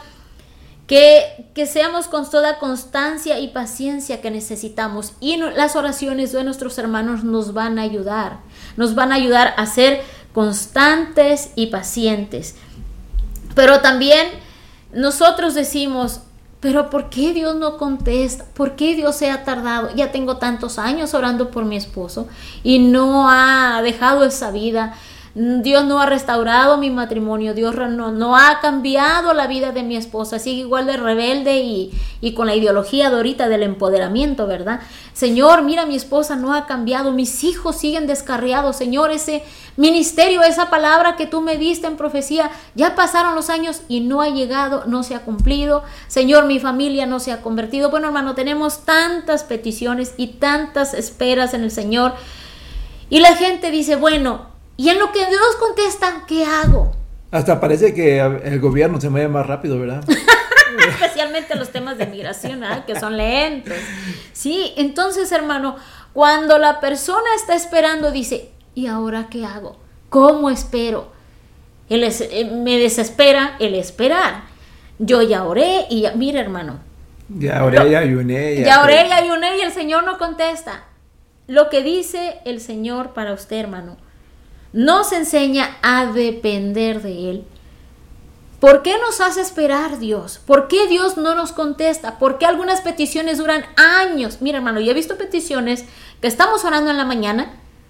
que, que seamos con toda constancia y paciencia que necesitamos. Y no, las oraciones de nuestros hermanos nos van a ayudar. Nos van a ayudar a ser constantes y pacientes. Pero también nosotros decimos, pero ¿por qué Dios no contesta? ¿Por qué Dios se ha tardado? Ya tengo tantos años orando por mi esposo y no ha dejado esa vida. Dios no ha restaurado mi matrimonio, Dios no, no ha cambiado la vida de mi esposa, sigue igual de rebelde y, y con la ideología de ahorita del empoderamiento, ¿verdad? Señor, mira, mi esposa no ha cambiado, mis hijos siguen descarriados, Señor, ese ministerio, esa palabra que tú me diste en profecía, ya pasaron los años y no ha llegado, no se ha cumplido, Señor, mi familia no se ha convertido. Bueno, hermano, tenemos tantas peticiones y tantas esperas en el Señor y la gente dice, bueno, y en lo que Dios contesta, ¿qué hago? Hasta parece que el gobierno se mueve más rápido, ¿verdad? Especialmente los temas de migración, ¿eh? Que son lentos. Sí, entonces, hermano, cuando la persona está esperando, dice, ¿y ahora qué hago? ¿Cómo espero? Él es, eh, me desespera el esperar. Yo ya oré y ya, mira, hermano. Ya oré, ya ayuné. Ya, ya oré, ya ayuné y el Señor no contesta. Lo que dice el Señor para usted, hermano, nos enseña a depender de Él. ¿Por qué nos hace esperar Dios? ¿Por qué Dios no nos contesta? ¿Por qué algunas peticiones duran años? Mira, hermano, yo he visto peticiones que estamos orando en la mañana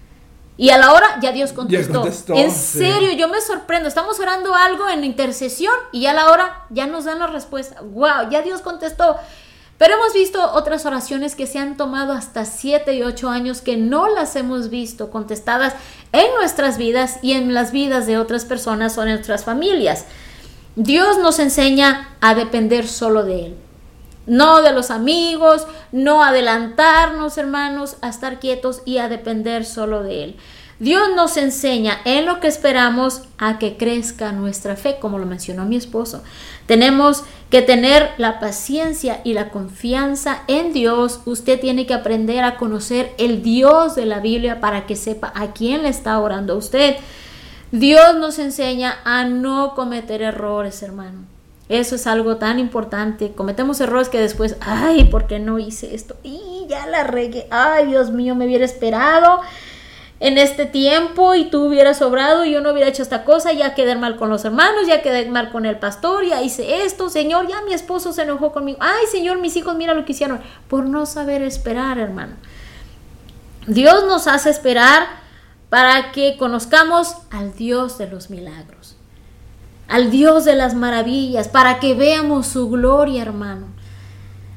y a la hora ya Dios contestó. Ya contestó, en sí. serio, yo me sorprendo. Estamos orando algo en intercesión y a la hora ya nos dan la respuesta. ¡Wow! Ya Dios contestó. Pero hemos visto otras oraciones que se han tomado hasta siete y ocho años que no las hemos visto contestadas en nuestras vidas y en las vidas de otras personas o en nuestras familias. Dios nos enseña a depender solo de Él. No de los amigos, no adelantarnos, hermanos, a estar quietos y a depender solo de Él. Dios nos enseña en lo que esperamos a que crezca nuestra fe, como lo mencionó mi esposo. Tenemos que tener la paciencia y la confianza en Dios. Usted tiene que aprender a conocer el Dios de la Biblia para que sepa a quién le está orando a usted. Dios nos enseña a no cometer errores, hermano. Eso es algo tan importante. Cometemos errores que después, ay, ¿por qué no hice esto? Y ya la regué. Ay, Dios mío, me hubiera esperado en este tiempo y tú hubieras sobrado y yo no hubiera hecho esta cosa, ya quedé mal con los hermanos, ya quedé mal con el pastor, ya hice esto, Señor, ya mi esposo se enojó conmigo, ay, Señor, mis hijos, mira lo que hicieron, por no saber esperar, hermano. Dios nos hace esperar para que conozcamos al Dios de los milagros, al Dios de las maravillas, para que veamos su gloria, hermano.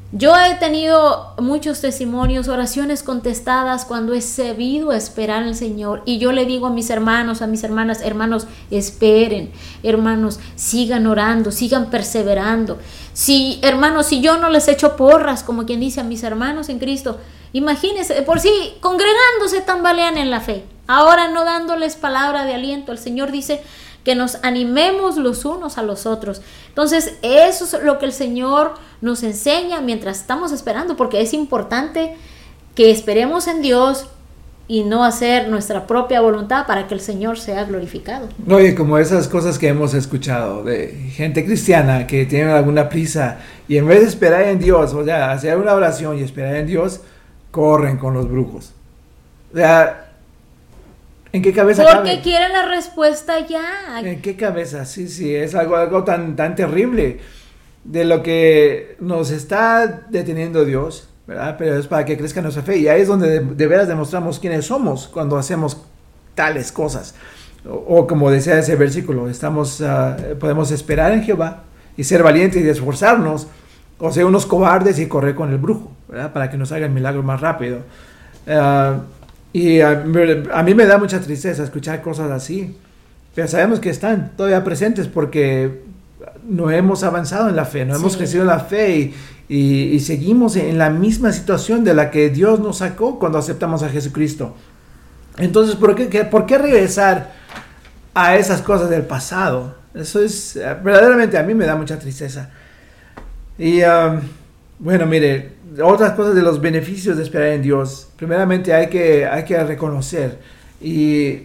Yo he tenido muchos testimonios, oraciones contestadas cuando he sabido esperar al Señor. Y yo le digo a mis hermanos, a mis hermanas, hermanos, esperen, hermanos, sigan orando, sigan perseverando. Si, hermanos, si yo no les echo porras, como quien dice, a mis hermanos en Cristo, imagínense, por si congregándose tambalean en la fe, ahora no dándoles palabra de aliento. El Señor dice que nos animemos los unos a los otros. Entonces, eso es lo que el Señor nos enseña mientras estamos esperando, porque es importante que esperemos en Dios y no hacer nuestra propia voluntad para que el Señor sea glorificado. Oye, como esas cosas que hemos escuchado de gente cristiana que tiene alguna prisa y en vez de esperar en Dios, o sea, hacer una oración y esperar en Dios, corren con los brujos. O sea, ¿en qué cabeza Porque cabe? quieren la respuesta ya. ¿En qué cabeza? Sí, sí, es algo, algo tan, tan terrible de lo que nos está deteniendo Dios, ¿verdad? Pero es para que crezca nuestra fe. Y ahí es donde de, de veras demostramos quiénes somos cuando hacemos tales cosas. O, o como decía ese versículo, estamos, uh, podemos esperar en Jehová y ser valientes y esforzarnos, o ser unos cobardes y correr con el brujo, ¿verdad? Para que nos haga el milagro más rápido. Uh, Y a, a mí me da mucha tristeza escuchar cosas así, pero sabemos que están todavía presentes porque no hemos avanzado en la fe, no sí. hemos crecido en la fe y, y, y seguimos en la misma situación de la que Dios nos sacó cuando aceptamos a Jesucristo. Entonces, ¿por qué, qué, ¿por qué regresar a esas cosas del pasado? Eso es, verdaderamente a mí me da mucha tristeza. Y um, bueno, mire, otras cosas de los beneficios de esperar en Dios. Primeramente hay que, hay que reconocer. Y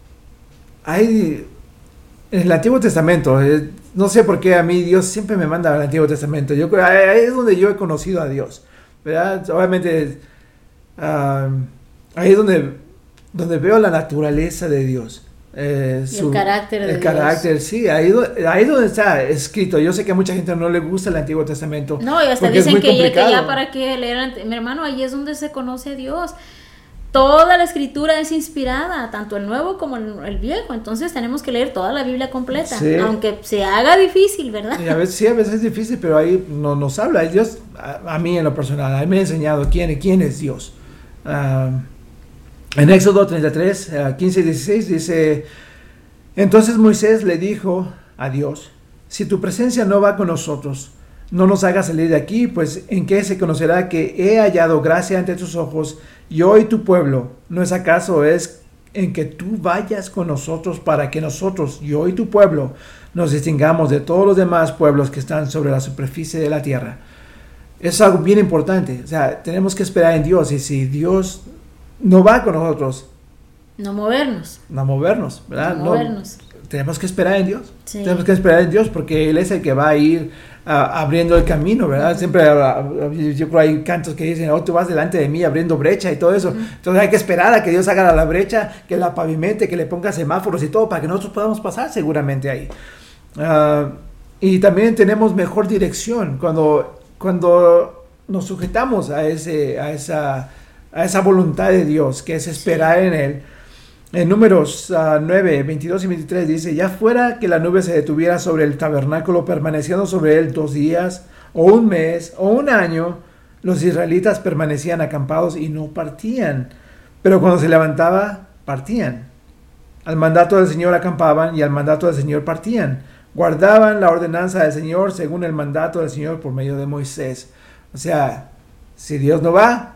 hay en el Antiguo Testamento, eh, no sé por qué a mí Dios siempre me manda al Antiguo Testamento. Yo, ahí es donde yo he conocido a Dios, ¿verdad? Obviamente uh, ahí es donde, donde veo la naturaleza de Dios. Eh, su, el carácter de el Dios. carácter, sí, ahí, ahí donde está escrito. Yo sé que a mucha gente no le gusta el Antiguo Testamento. No, y hasta dicen que ya, que ya para qué leer. Mi hermano, ahí es donde se conoce a Dios. Toda la escritura es inspirada, tanto el Nuevo como el, el Viejo. Entonces tenemos que leer toda la Biblia completa, sí. Aunque se haga difícil, ¿verdad? Y a veces, sí, a veces es difícil, pero ahí no, nos habla. Dios, a, a mí en lo personal, a mí me ha enseñado quién, quién es Dios. Uh, En Éxodo treinta y tres, quince y dieciséis dice: entonces Moisés le dijo a Dios: si tu presencia no va con nosotros, no nos hagas salir de aquí, pues en qué se conocerá que he hallado gracia ante tus ojos, yo y tu pueblo. ¿No es acaso es en que tú vayas con nosotros para que nosotros, yo y tu pueblo, nos distingamos de todos los demás pueblos que están sobre la superficie de la tierra? Es algo bien importante. O sea, tenemos que esperar en Dios, y si Dios no va con nosotros, no movernos. No movernos, ¿verdad? No movernos. No, tenemos que esperar en Dios. Sí. Tenemos que esperar en Dios porque Él es el que va a ir uh, abriendo el camino, ¿verdad? Uh-huh. Siempre, uh, yo creo hay cantos que dicen: oh, tú vas delante de mí abriendo brecha y todo eso. Uh-huh. Entonces hay que esperar a que Dios haga la brecha, que la pavimente, que le ponga semáforos y todo para que nosotros podamos pasar seguramente ahí. Uh, y también tenemos mejor dirección cuando, cuando nos sujetamos a, ese, a esa... a esa voluntad de Dios, que es esperar en Él. En Números uh, nueve, veintidós y veintitrés dice: ya fuera que la nube se detuviera sobre el tabernáculo, permaneciendo sobre él dos días, o un mes, o un año, los israelitas permanecían acampados y no partían. Pero cuando se levantaba, partían. Al mandato del Señor acampaban, y al mandato del Señor partían. Guardaban la ordenanza del Señor según el mandato del Señor por medio de Moisés. O sea, si Dios no va,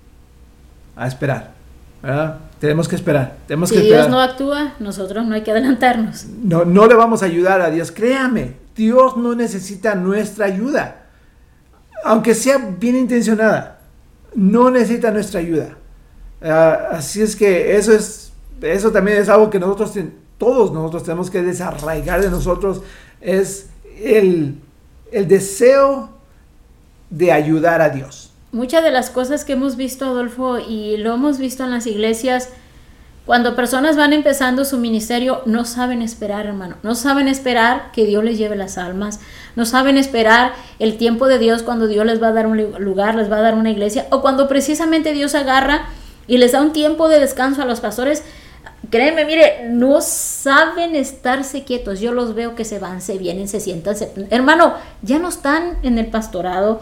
a esperar, ¿verdad? Tenemos que esperar. Tenemos si que Dios esperar. no actúa, nosotros no hay que adelantarnos. No, no le vamos a ayudar a Dios. Créame, Dios no necesita nuestra ayuda. Aunque sea bien intencionada, no necesita nuestra ayuda. Uh, así es que eso es, eso también es algo que nosotros, todos nosotros tenemos que desarraigar de nosotros. Es el, el deseo de ayudar a Dios. Muchas de las cosas que hemos visto, Adolfo, y lo hemos visto en las iglesias, cuando personas van empezando su ministerio, no saben esperar, hermano. No saben esperar que Dios les lleve las almas. No saben esperar el tiempo de Dios cuando Dios les va a dar un lugar, les va a dar una iglesia. O cuando precisamente Dios agarra y les da un tiempo de descanso a los pastores. Créanme, mire, no saben estarse quietos. Yo los veo que se van, se vienen, se sientan. Se... Hermano, ya no están en el pastorado.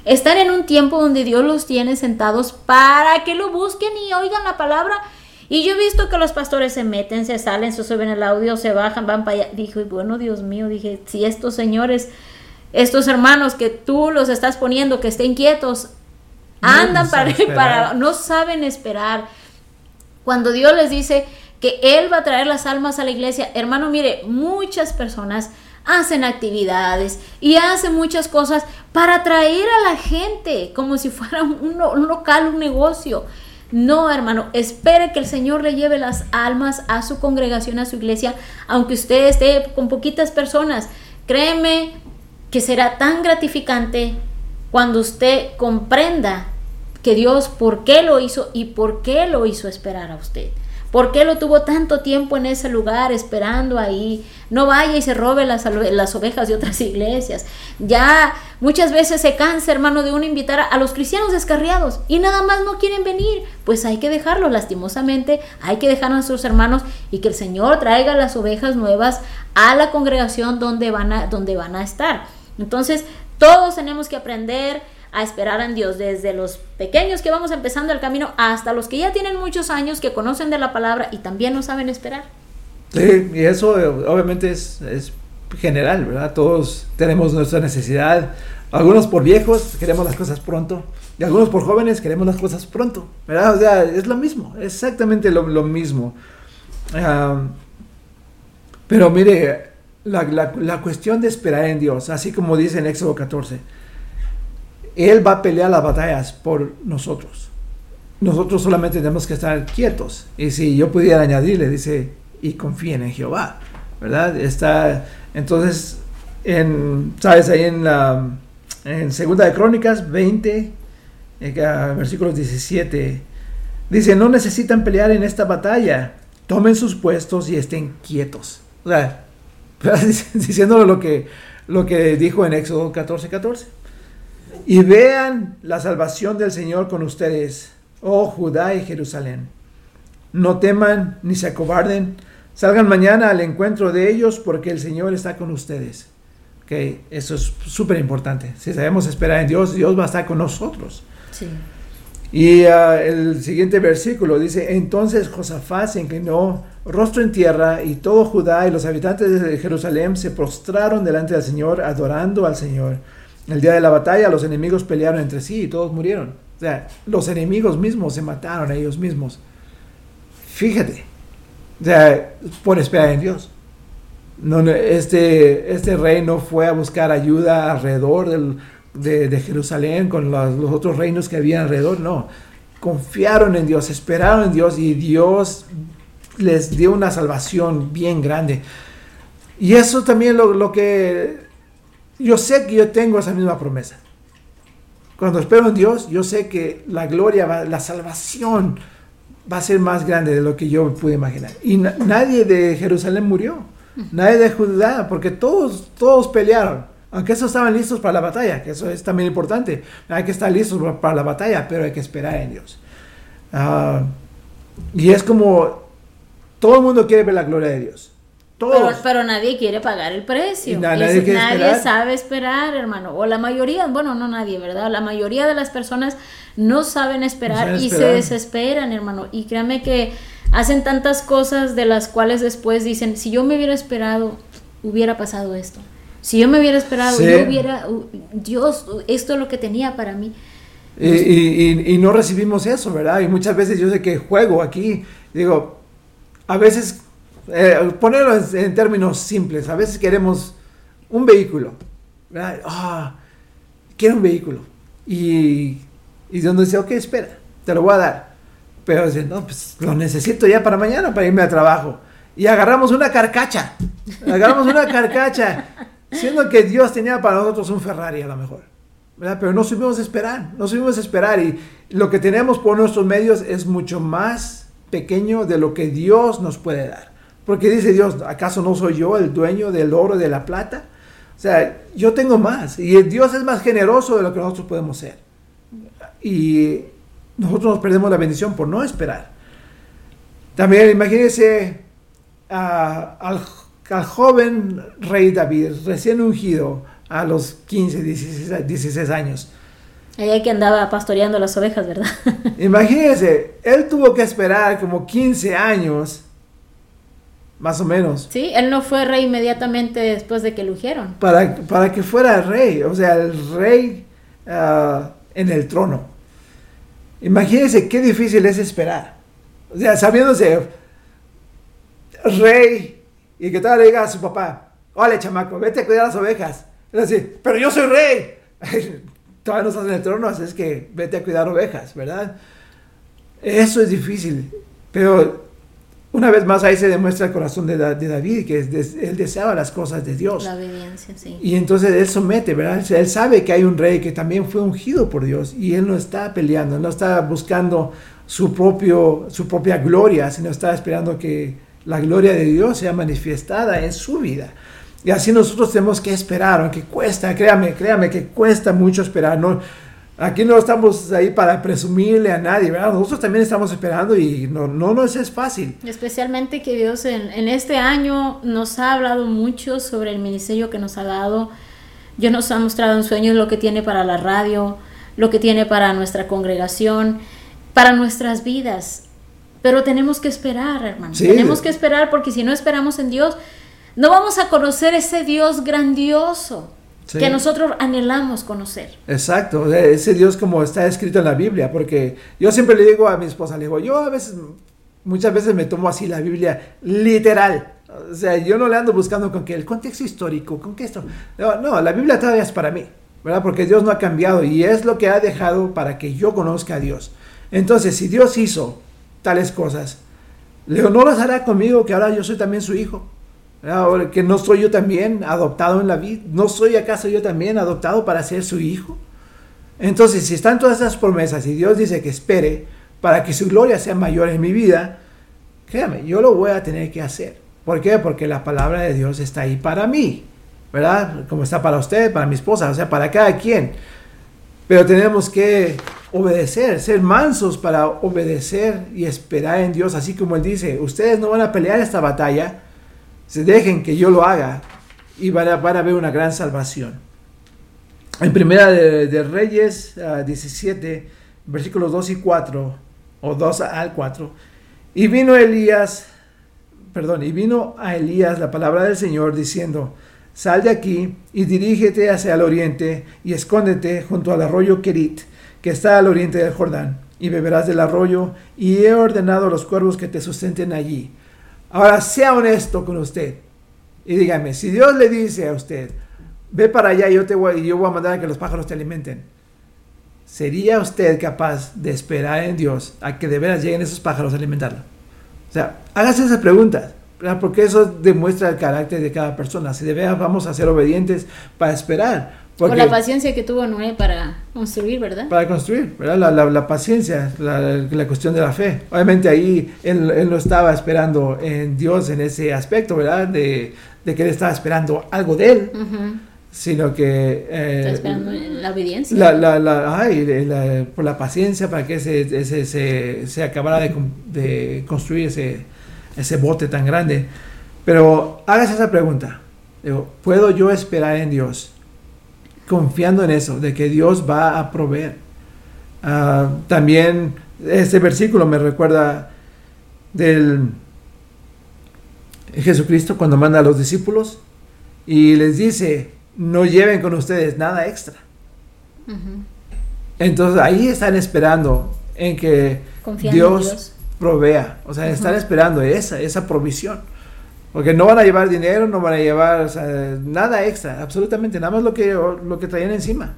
Están en un tiempo donde Dios los tiene sentados para que lo busquen y oigan la palabra. Y yo he visto que los pastores se meten, se salen, se suben el audio, se bajan, van para allá. Dije, bueno, Dios mío, dije, si estos señores, estos hermanos que tú los estás poniendo, que estén quietos, no andan para, para, no saben esperar. Cuando Dios les dice que Él va a traer las almas a la iglesia, hermano, mire, muchas personas hacen actividades y hacen muchas cosas para atraer a la gente, como si fuera un, un local, un negocio. No, hermano, espere que el Señor le lleve las almas a su congregación, a su iglesia, aunque usted esté con poquitas personas. Créeme que será tan gratificante cuando usted comprenda que Dios por qué lo hizo y por qué lo hizo esperar a usted. ¿Por qué lo tuvo tanto tiempo en ese lugar esperando ahí? No vaya y se robe las, las ovejas de otras iglesias. Ya muchas veces se cansa, hermano, de uno invitar a, a los cristianos descarriados y nada más no quieren venir. Pues hay que dejarlos, lastimosamente, hay que dejar a nuestros hermanos y que el Señor traiga las ovejas nuevas a la congregación donde van a, donde van a estar. Entonces, todos tenemos que aprender a esperar en Dios, desde los pequeños que vamos empezando el camino hasta los que ya tienen muchos años, que conocen de la palabra y también no saben esperar. Sí, y eso obviamente es, es general, ¿verdad? Todos tenemos nuestra necesidad. Algunos por viejos queremos las cosas pronto y algunos por jóvenes queremos las cosas pronto, ¿verdad? O sea, es lo mismo, exactamente lo, lo mismo. Um, pero mire, la, la, la cuestión de esperar en Dios, así como dice en Éxodo catorce, Él va a pelear las batallas por nosotros. Nosotros solamente tenemos que estar quietos. Y si yo pudiera añadirle, dice, y confíen en Jehová, ¿verdad? Está, entonces, en, ¿sabes? Ahí en, la, en Segunda de Crónicas veinte, eh, versículos diecisiete, dice, no necesitan pelear en esta batalla. Tomen sus puestos y estén quietos. O sea, diciéndole lo que, lo que dijo en Éxodo catorce, catorce. Y vean la salvación del Señor con ustedes, oh Judá y Jerusalén. No teman ni se acobarden. Salgan mañana al encuentro de ellos porque el Señor está con ustedes. Okay, eso es súper importante. Si sabemos esperar en Dios, Dios va a estar con nosotros. Sí. Y uh, el siguiente versículo dice, entonces Josafat se inclinó rostro en tierra y todo Judá y los habitantes de Jerusalén se prostraron delante del Señor, adorando al Señor. El día de la batalla los enemigos pelearon entre sí y todos murieron. O sea, los enemigos mismos se mataron a ellos mismos. Fíjate, o sea, por esperar en Dios. No, no, este, este rey no fue a buscar ayuda alrededor del, de, de Jerusalén con los, los otros reinos que había alrededor. No, confiaron en Dios, esperaron en Dios y Dios les dio una salvación bien grande. Y eso también lo, lo que... Yo sé que yo tengo esa misma promesa. Cuando espero en Dios, yo sé que la gloria, va, la salvación va a ser más grande de lo que yo pude imaginar. Y na- nadie de Jerusalén murió. Nadie de Judá, porque todos, todos pelearon. Aunque esos estaban listos para la batalla, que eso es también importante. Hay que estar listos para la batalla, pero hay que esperar en Dios. Uh, y es como, todo el mundo quiere ver la gloria de Dios. Pero, pero nadie quiere pagar el precio. Na- nadie nadie nadie sabe esperar, hermano. O la mayoría, bueno, no nadie, ¿verdad? La mayoría de las personas no saben esperar, no saben y esperar. Se desesperan, hermano. Y créanme que hacen tantas cosas de las cuales después dicen, si yo me hubiera esperado, hubiera pasado esto. Si yo me hubiera esperado, sí. yo hubiera, Dios, esto es lo que tenía para mí. Y, y, y no recibimos eso, ¿verdad? Y muchas veces yo sé que juego aquí, digo, a veces... Eh, ponerlo en, en términos simples, a veces queremos un vehículo, ¿verdad? Ah, quiero un vehículo y, y donde dice, ok, espera, te lo voy a dar, pero dice, no, pues lo necesito ya para mañana para irme al trabajo, y agarramos una carcacha, agarramos una carcacha, siendo que Dios tenía para nosotros un Ferrari a lo mejor, ¿verdad? Pero no supimos esperar, no supimos esperar, y lo que tenemos por nuestros medios es mucho más pequeño de lo que Dios nos puede dar. Porque dice Dios, ¿acaso no soy yo el dueño del oro y de la plata? O sea, yo tengo más. Y Dios es más generoso de lo que nosotros podemos ser. Y nosotros nos perdemos la bendición por no esperar. También imagínense uh, al, al joven rey David, recién ungido a los quince, dieciséis, dieciséis años. Ella que andaba pastoreando las ovejas, ¿verdad? Imagínense, él tuvo que esperar como quince años, más o menos. Sí, él no fue rey inmediatamente después de que lo ungieron. Para, para que fuera rey, o sea, el rey uh, en el trono. Imagínense qué difícil es esperar. O sea, sabiéndose rey y que tal le diga a su papá, órale chamaco, vete a cuidar las ovejas. Es decir, pero yo soy rey. Todavía no estás en el trono, así es que vete a cuidar ovejas, ¿verdad? Eso es difícil, pero una vez más ahí se demuestra el corazón de, de David, que es, él deseaba las cosas de Dios. La obediencia, sí. Y entonces él somete, ¿verdad? Él sabe que hay un rey que también fue ungido por Dios y él no está peleando, no está buscando su, propio, su propia gloria, sino está esperando que la gloria de Dios sea manifestada en su vida. Y así nosotros tenemos que esperar, aunque cuesta, créame, créame que cuesta mucho esperar. No, aquí no estamos ahí para presumirle a nadie, ¿verdad? Nosotros también estamos esperando y no, no nos es fácil. Especialmente que Dios en, en este año nos ha hablado mucho sobre el ministerio que nos ha dado. Dios nos ha mostrado en sueños lo que tiene para la radio, lo que tiene para nuestra congregación, para nuestras vidas. Pero tenemos que esperar, hermano. Sí. Tenemos que esperar porque si no esperamos en Dios, no vamos a conocer ese Dios grandioso, sí, que nosotros anhelamos conocer. Exacto, ese Dios como está escrito en la Biblia, porque yo siempre le digo a mi esposa, le digo, yo a veces, muchas veces me tomo así la Biblia literal. O sea, yo no le ando buscando con que el contexto histórico, con que esto. No, no, la Biblia todavía es para mí, ¿verdad? Porque Dios no ha cambiado y es lo que ha dejado para que yo conozca a Dios. Entonces, si Dios hizo tales cosas, le digo, ¿no las hará conmigo que ahora yo soy también su hijo? Ahora, que no soy yo también adoptado en la vida, ¿no soy acaso yo también adoptado para ser su hijo? Entonces, si están todas esas promesas y Dios dice que espere para que su gloria sea mayor en mi vida, créame, yo lo voy a tener que hacer. ¿Por qué? Porque la palabra de Dios está ahí para mí, ¿verdad? Como está para usted, para mi esposa, o sea, para cada quien. Pero tenemos que obedecer, ser mansos para obedecer y esperar en Dios, así como Él dice, ustedes no van a pelear esta batalla, se dejen que yo lo haga y van a, van a ver una gran salvación. En Primera de, de Reyes uh, diecisiete, versículos dos y cuatro, o dos al cuatro, y vino Elías, perdón, y vino a Elías la palabra del Señor diciendo, sal de aquí y dirígete hacia el oriente y escóndete junto al arroyo Kerit, que está al oriente del Jordán, y beberás del arroyo, y he ordenado a los cuervos que te sustenten allí. Ahora, sea honesto con usted y dígame, si Dios le dice a usted, ve para allá y yo, te voy, y yo voy a mandar a que los pájaros te alimenten, ¿sería usted capaz de esperar en Dios a que de veras lleguen esos pájaros a alimentarlo? O sea, hágase esas preguntas, ¿verdad? Porque eso demuestra el carácter de cada persona. Si de veras vamos a ser obedientes para esperar. Porque, con la paciencia que tuvo Noé para construir, ¿verdad? Para construir, ¿verdad? La, la, la paciencia, la, la cuestión de la fe. Obviamente ahí él, él no estaba esperando en Dios en ese aspecto, ¿verdad? De, de que él estaba esperando algo de él, uh-huh, sino que... Eh, está esperando la obediencia. La, la, la, ay, la, por la paciencia para que ese, ese, se, se acabara de, de construir ese, ese bote tan grande. Pero hágase esa pregunta. Digo, ¿puedo yo esperar en Dios? Confiando en eso, de que Dios va a proveer. Uh, también este versículo me recuerda del Jesucristo cuando manda a los discípulos y les dice, no lleven con ustedes nada extra. Uh-huh. Entonces ahí están esperando en que Dios, en Dios provea, o sea, uh-huh, están esperando esa, esa provisión. Porque no van a llevar dinero, no van a llevar, o sea, nada extra, absolutamente, nada más lo que, lo que traían encima.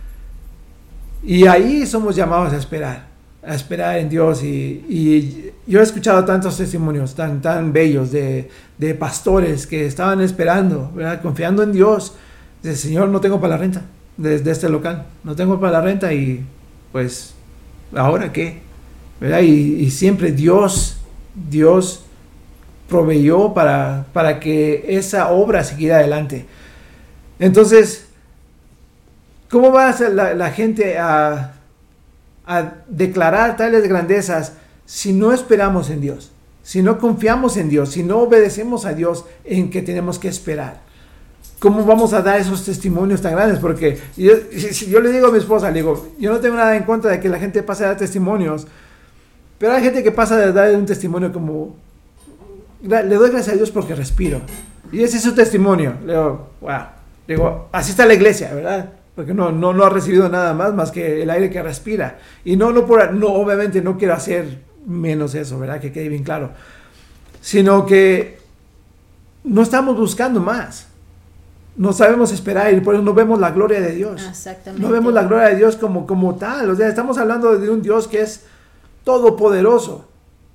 Y ahí somos llamados a esperar, a esperar en Dios. Y, y yo he escuchado tantos testimonios tan, tan bellos de, de pastores que estaban esperando, ¿verdad? Confiando en Dios. Dice, Señor, no tengo para la renta de, de este local, no tengo para la renta y pues, ¿ahora qué? ¿Verdad? Y, y siempre Dios, Dios proveyó para, para que esa obra siguiera adelante. Entonces, ¿cómo va a ser la, la gente a, a declarar tales grandezas si no esperamos en Dios? Si no confiamos en Dios, si no obedecemos a Dios en que tenemos que esperar. ¿cómo vamos a dar esos testimonios tan grandes? Porque yo, si yo le digo a mi esposa, le digo, yo no tengo nada en contra de que la gente pase a dar testimonios, pero hay gente que pasa de dar un testimonio como, le doy gracias a Dios porque respiro. Y ese es su testimonio. Le digo, wow. Le digo, así está la iglesia, ¿verdad? Porque no, no, no ha recibido nada más más que el aire que respira. Y no, no, por, no, obviamente no quiero hacer menos eso, ¿verdad? Que quede bien claro. Sino que no estamos buscando más. No sabemos esperar y por eso no vemos la gloria de Dios. Exactamente. No vemos la gloria de Dios como, como tal. O sea, estamos hablando de un Dios que es todopoderoso.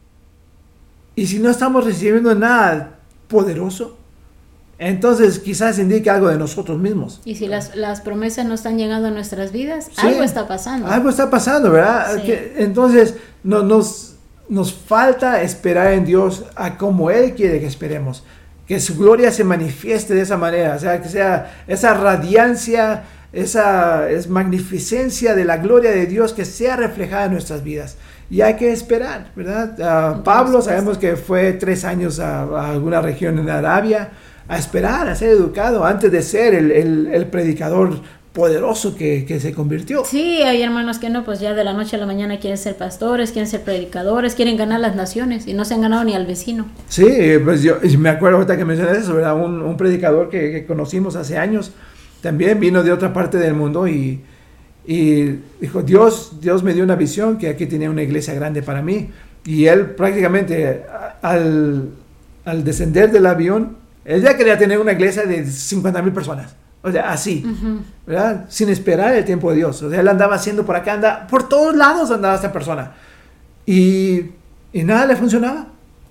Y si no estamos recibiendo nada poderoso, entonces quizás indique algo de nosotros mismos. Y si las, las promesas no están llegando a nuestras vidas, Sí, algo está pasando. Algo está pasando, ¿verdad? Sí. Que, entonces no, nos, nos falta esperar en Dios a como Él quiere que esperemos. Que su gloria se manifieste de esa manera. O sea, que sea esa radiancia, esa es magnificencia de la gloria de Dios que sea reflejada en nuestras vidas. Y hay que esperar, ¿verdad? Uh, Pablo sabemos que fue tres años a, a alguna región en Arabia a esperar, a ser educado antes de ser el, el, el predicador poderoso que, que se convirtió. Sí, hay hermanos que no, pues ya de la noche a la mañana quieren ser pastores, quieren ser predicadores, quieren ganar las naciones y no se han ganado ni al vecino. Sí, pues yo me acuerdo ahorita que mencionas eso, ¿verdad? Un, un predicador que, que conocimos hace años, también vino de otra parte del mundo y, y dijo, Dios, Dios me dio una visión que aquí tenía una iglesia grande para mí. Y él prácticamente al, al descender del avión, él ya quería tener una iglesia de cincuenta mil personas. O sea, así, uh-huh. ¿verdad? Sin esperar el tiempo de Dios. O sea, él andaba haciendo por acá, anda, por todos lados andaba esta persona. Y, y nada le funcionaba.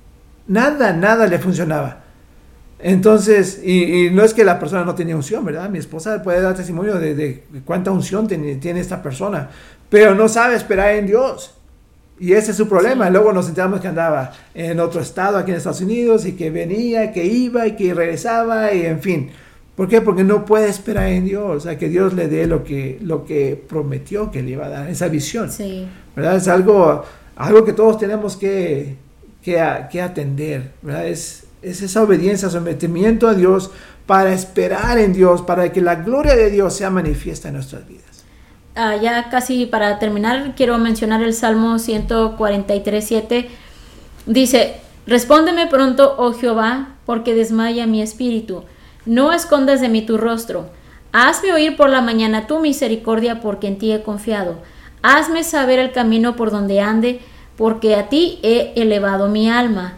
Nada, nada le funcionaba. Entonces, y, y no es que la persona no tenía unción, ¿verdad? Mi esposa puede dar testimonio de, de cuánta unción tiene, tiene esta persona, pero no sabe esperar en Dios. Y ese es su problema. Sí. Luego nos enteramos que andaba en otro estado aquí en Estados Unidos y que venía, que iba y que regresaba y en fin. ¿Por qué? Porque no puede esperar en Dios, o sea, que Dios le dé lo que, lo que prometió que le iba a dar, esa visión. Sí. ¿Verdad? Es algo, algo que todos tenemos que, que, que atender, ¿verdad? Es, es esa obediencia, sometimiento a Dios para esperar en Dios, para que la gloria de Dios sea manifiesta en nuestras vidas. Ah, ya casi para terminar, quiero mencionar el Salmo ciento cuarenta y tres, siete. Dice, respóndeme pronto, oh Jehová, porque desmaya mi espíritu. No escondas de mí tu rostro. Hazme oír por la mañana tu misericordia, porque en ti he confiado. Hazme saber el camino por donde ande, porque a ti he elevado mi alma.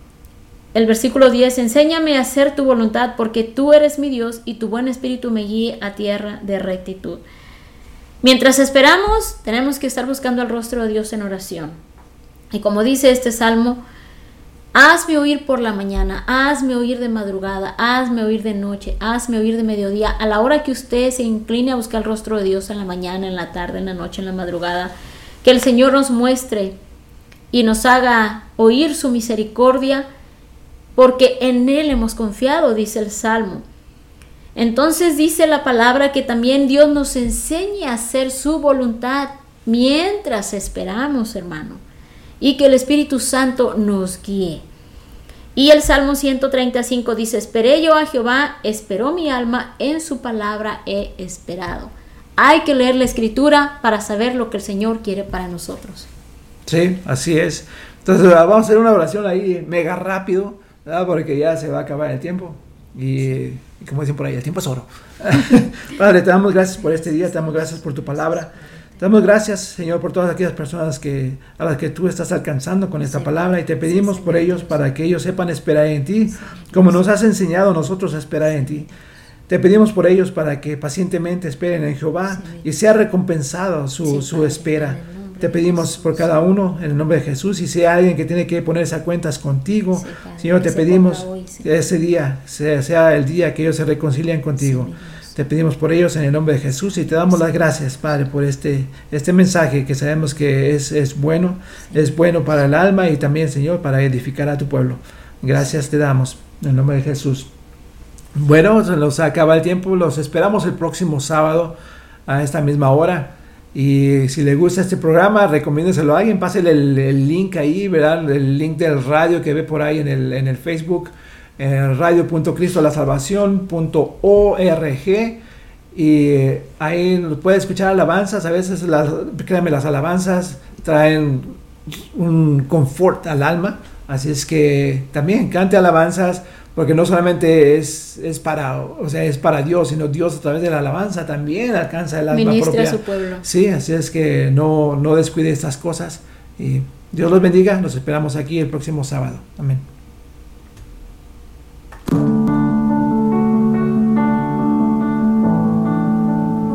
El versículo diez, enséñame a hacer tu voluntad, porque tú eres mi Dios, y tu buen espíritu me guíe a tierra de rectitud. Mientras esperamos, tenemos que estar buscando el rostro de Dios en oración. Y como dice este salmo, hazme oír por la mañana, hazme oír de madrugada, hazme oír de noche, hazme oír de mediodía. A la hora que usted se incline a buscar el rostro de Dios en la mañana, en la tarde, en la noche, en la madrugada, que el Señor nos muestre y nos haga oír su misericordia, porque en Él hemos confiado, dice el Salmo. Entonces dice la palabra que también Dios nos enseñe a hacer su voluntad mientras esperamos, hermano, y que el Espíritu Santo nos guíe. Y el Salmo ciento treinta y cinco dice, esperé yo a Jehová, esperó mi alma, en su palabra he esperado. Hay que leer la Escritura para saber lo que el Señor quiere para nosotros. Sí, así es. Entonces vamos a hacer una oración ahí mega rápido, ¿verdad? Porque ya se va a acabar el tiempo. Y, y como dicen por ahí, el tiempo es oro. Padre, te damos gracias por este día, te damos gracias por tu palabra. Te damos gracias, Señor, por todas aquellas personas que, a las que tú estás alcanzando con esta sí, palabra, y te pedimos sí, por ellos para que ellos sepan esperar en ti, sí, como nos has enseñado a nosotros a esperar en ti. Te pedimos por ellos para que pacientemente esperen en Jehová sí, y sea recompensado su, sí, su espera. Te pedimos por cada uno en el nombre de Jesús, y si hay alguien que tiene que ponerse a cuentas contigo, sí, Señor, te pedimos hoy, sí, que ese día sea, sea el día que ellos se reconcilien contigo. Sí, te pedimos por ellos en el nombre de Jesús, y te damos sí, las gracias, Padre, por este, este mensaje que sabemos que es, es bueno, sí, es bueno para el alma y también, Señor, para edificar a tu pueblo. Gracias te damos en el nombre de Jesús. Bueno, se nos acaba el tiempo, los esperamos el próximo sábado a esta misma hora. Y si le gusta este programa, recomiéndeselo a alguien, pásele el, el link ahí, ¿verdad? El link del radio que ve por ahí en el, en el Facebook. en radio punto cristo la salvación punto org, y ahí puede escuchar alabanzas. A veces, las, créanme, las alabanzas traen un confort al alma, así es que también cante alabanzas, porque no solamente es, es para, o sea, es para Dios, sino Dios a través de la alabanza también alcanza el alma Ministra propia. a su pueblo. Sí, así es que no, no descuide estas cosas, y Dios los bendiga. Nos esperamos aquí el próximo sábado. Amén.